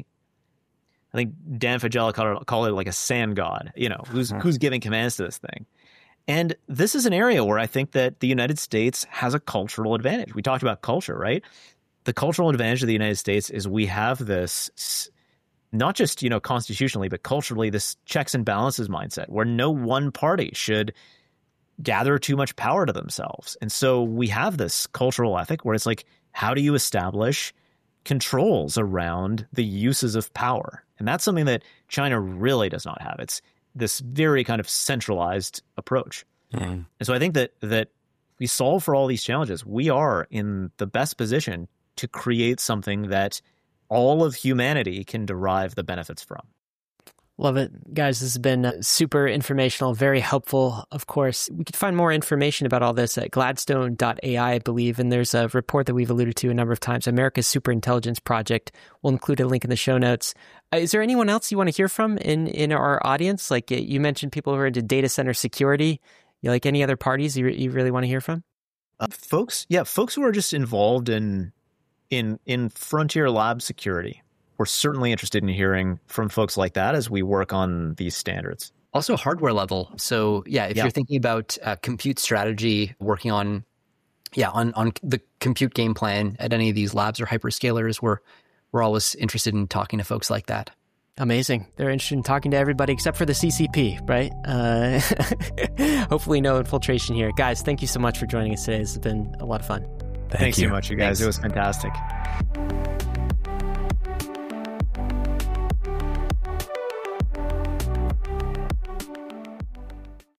I think Dan Faggella called it, called it like a sand god, you know, who's uh-huh. who's giving commands to this thing. And this is an area where I think that the United States has a cultural advantage. We talked about culture, right? The cultural advantage of the United States is we have this, not just, you know, constitutionally, but culturally, this checks and balances mindset where no one party should gather too much power to themselves. And so we have this cultural ethic where it's like, how do you establish controls around the uses of power? And that's something that China really does not have. It's this very kind of centralized approach. Mm. And so I think that that we solve for all these challenges. We are in the best position to create something that all of humanity can derive the benefits from. Love it. Guys, this has been super informational, very helpful. Of course, we could find more information about all this at gladstone dot A I, I believe. And there's a report that we've alluded to a number of times, America's Superintelligence Project. We'll include a link in the show notes. Uh, is there anyone else you want to hear from in, in our audience? Like you mentioned people who are into data center security. You like any other parties you, you really want to hear from? Uh, folks, yeah, folks who are just involved in in in frontier lab security. We're certainly interested in hearing from folks like that as we work on these standards. Also hardware level. So yeah, if yeah. you're thinking about uh, compute strategy, working on, yeah, on, on the compute game plan at any of these labs or hyperscalers, we're, we're always interested in talking to folks like that. Amazing. They're interested in talking to everybody except for the C C P, right? Uh, hopefully no infiltration here. Guys, thank you so much for joining us today. This has been a lot of fun. Thank Thanks you. so much, you guys. Thanks. It was fantastic.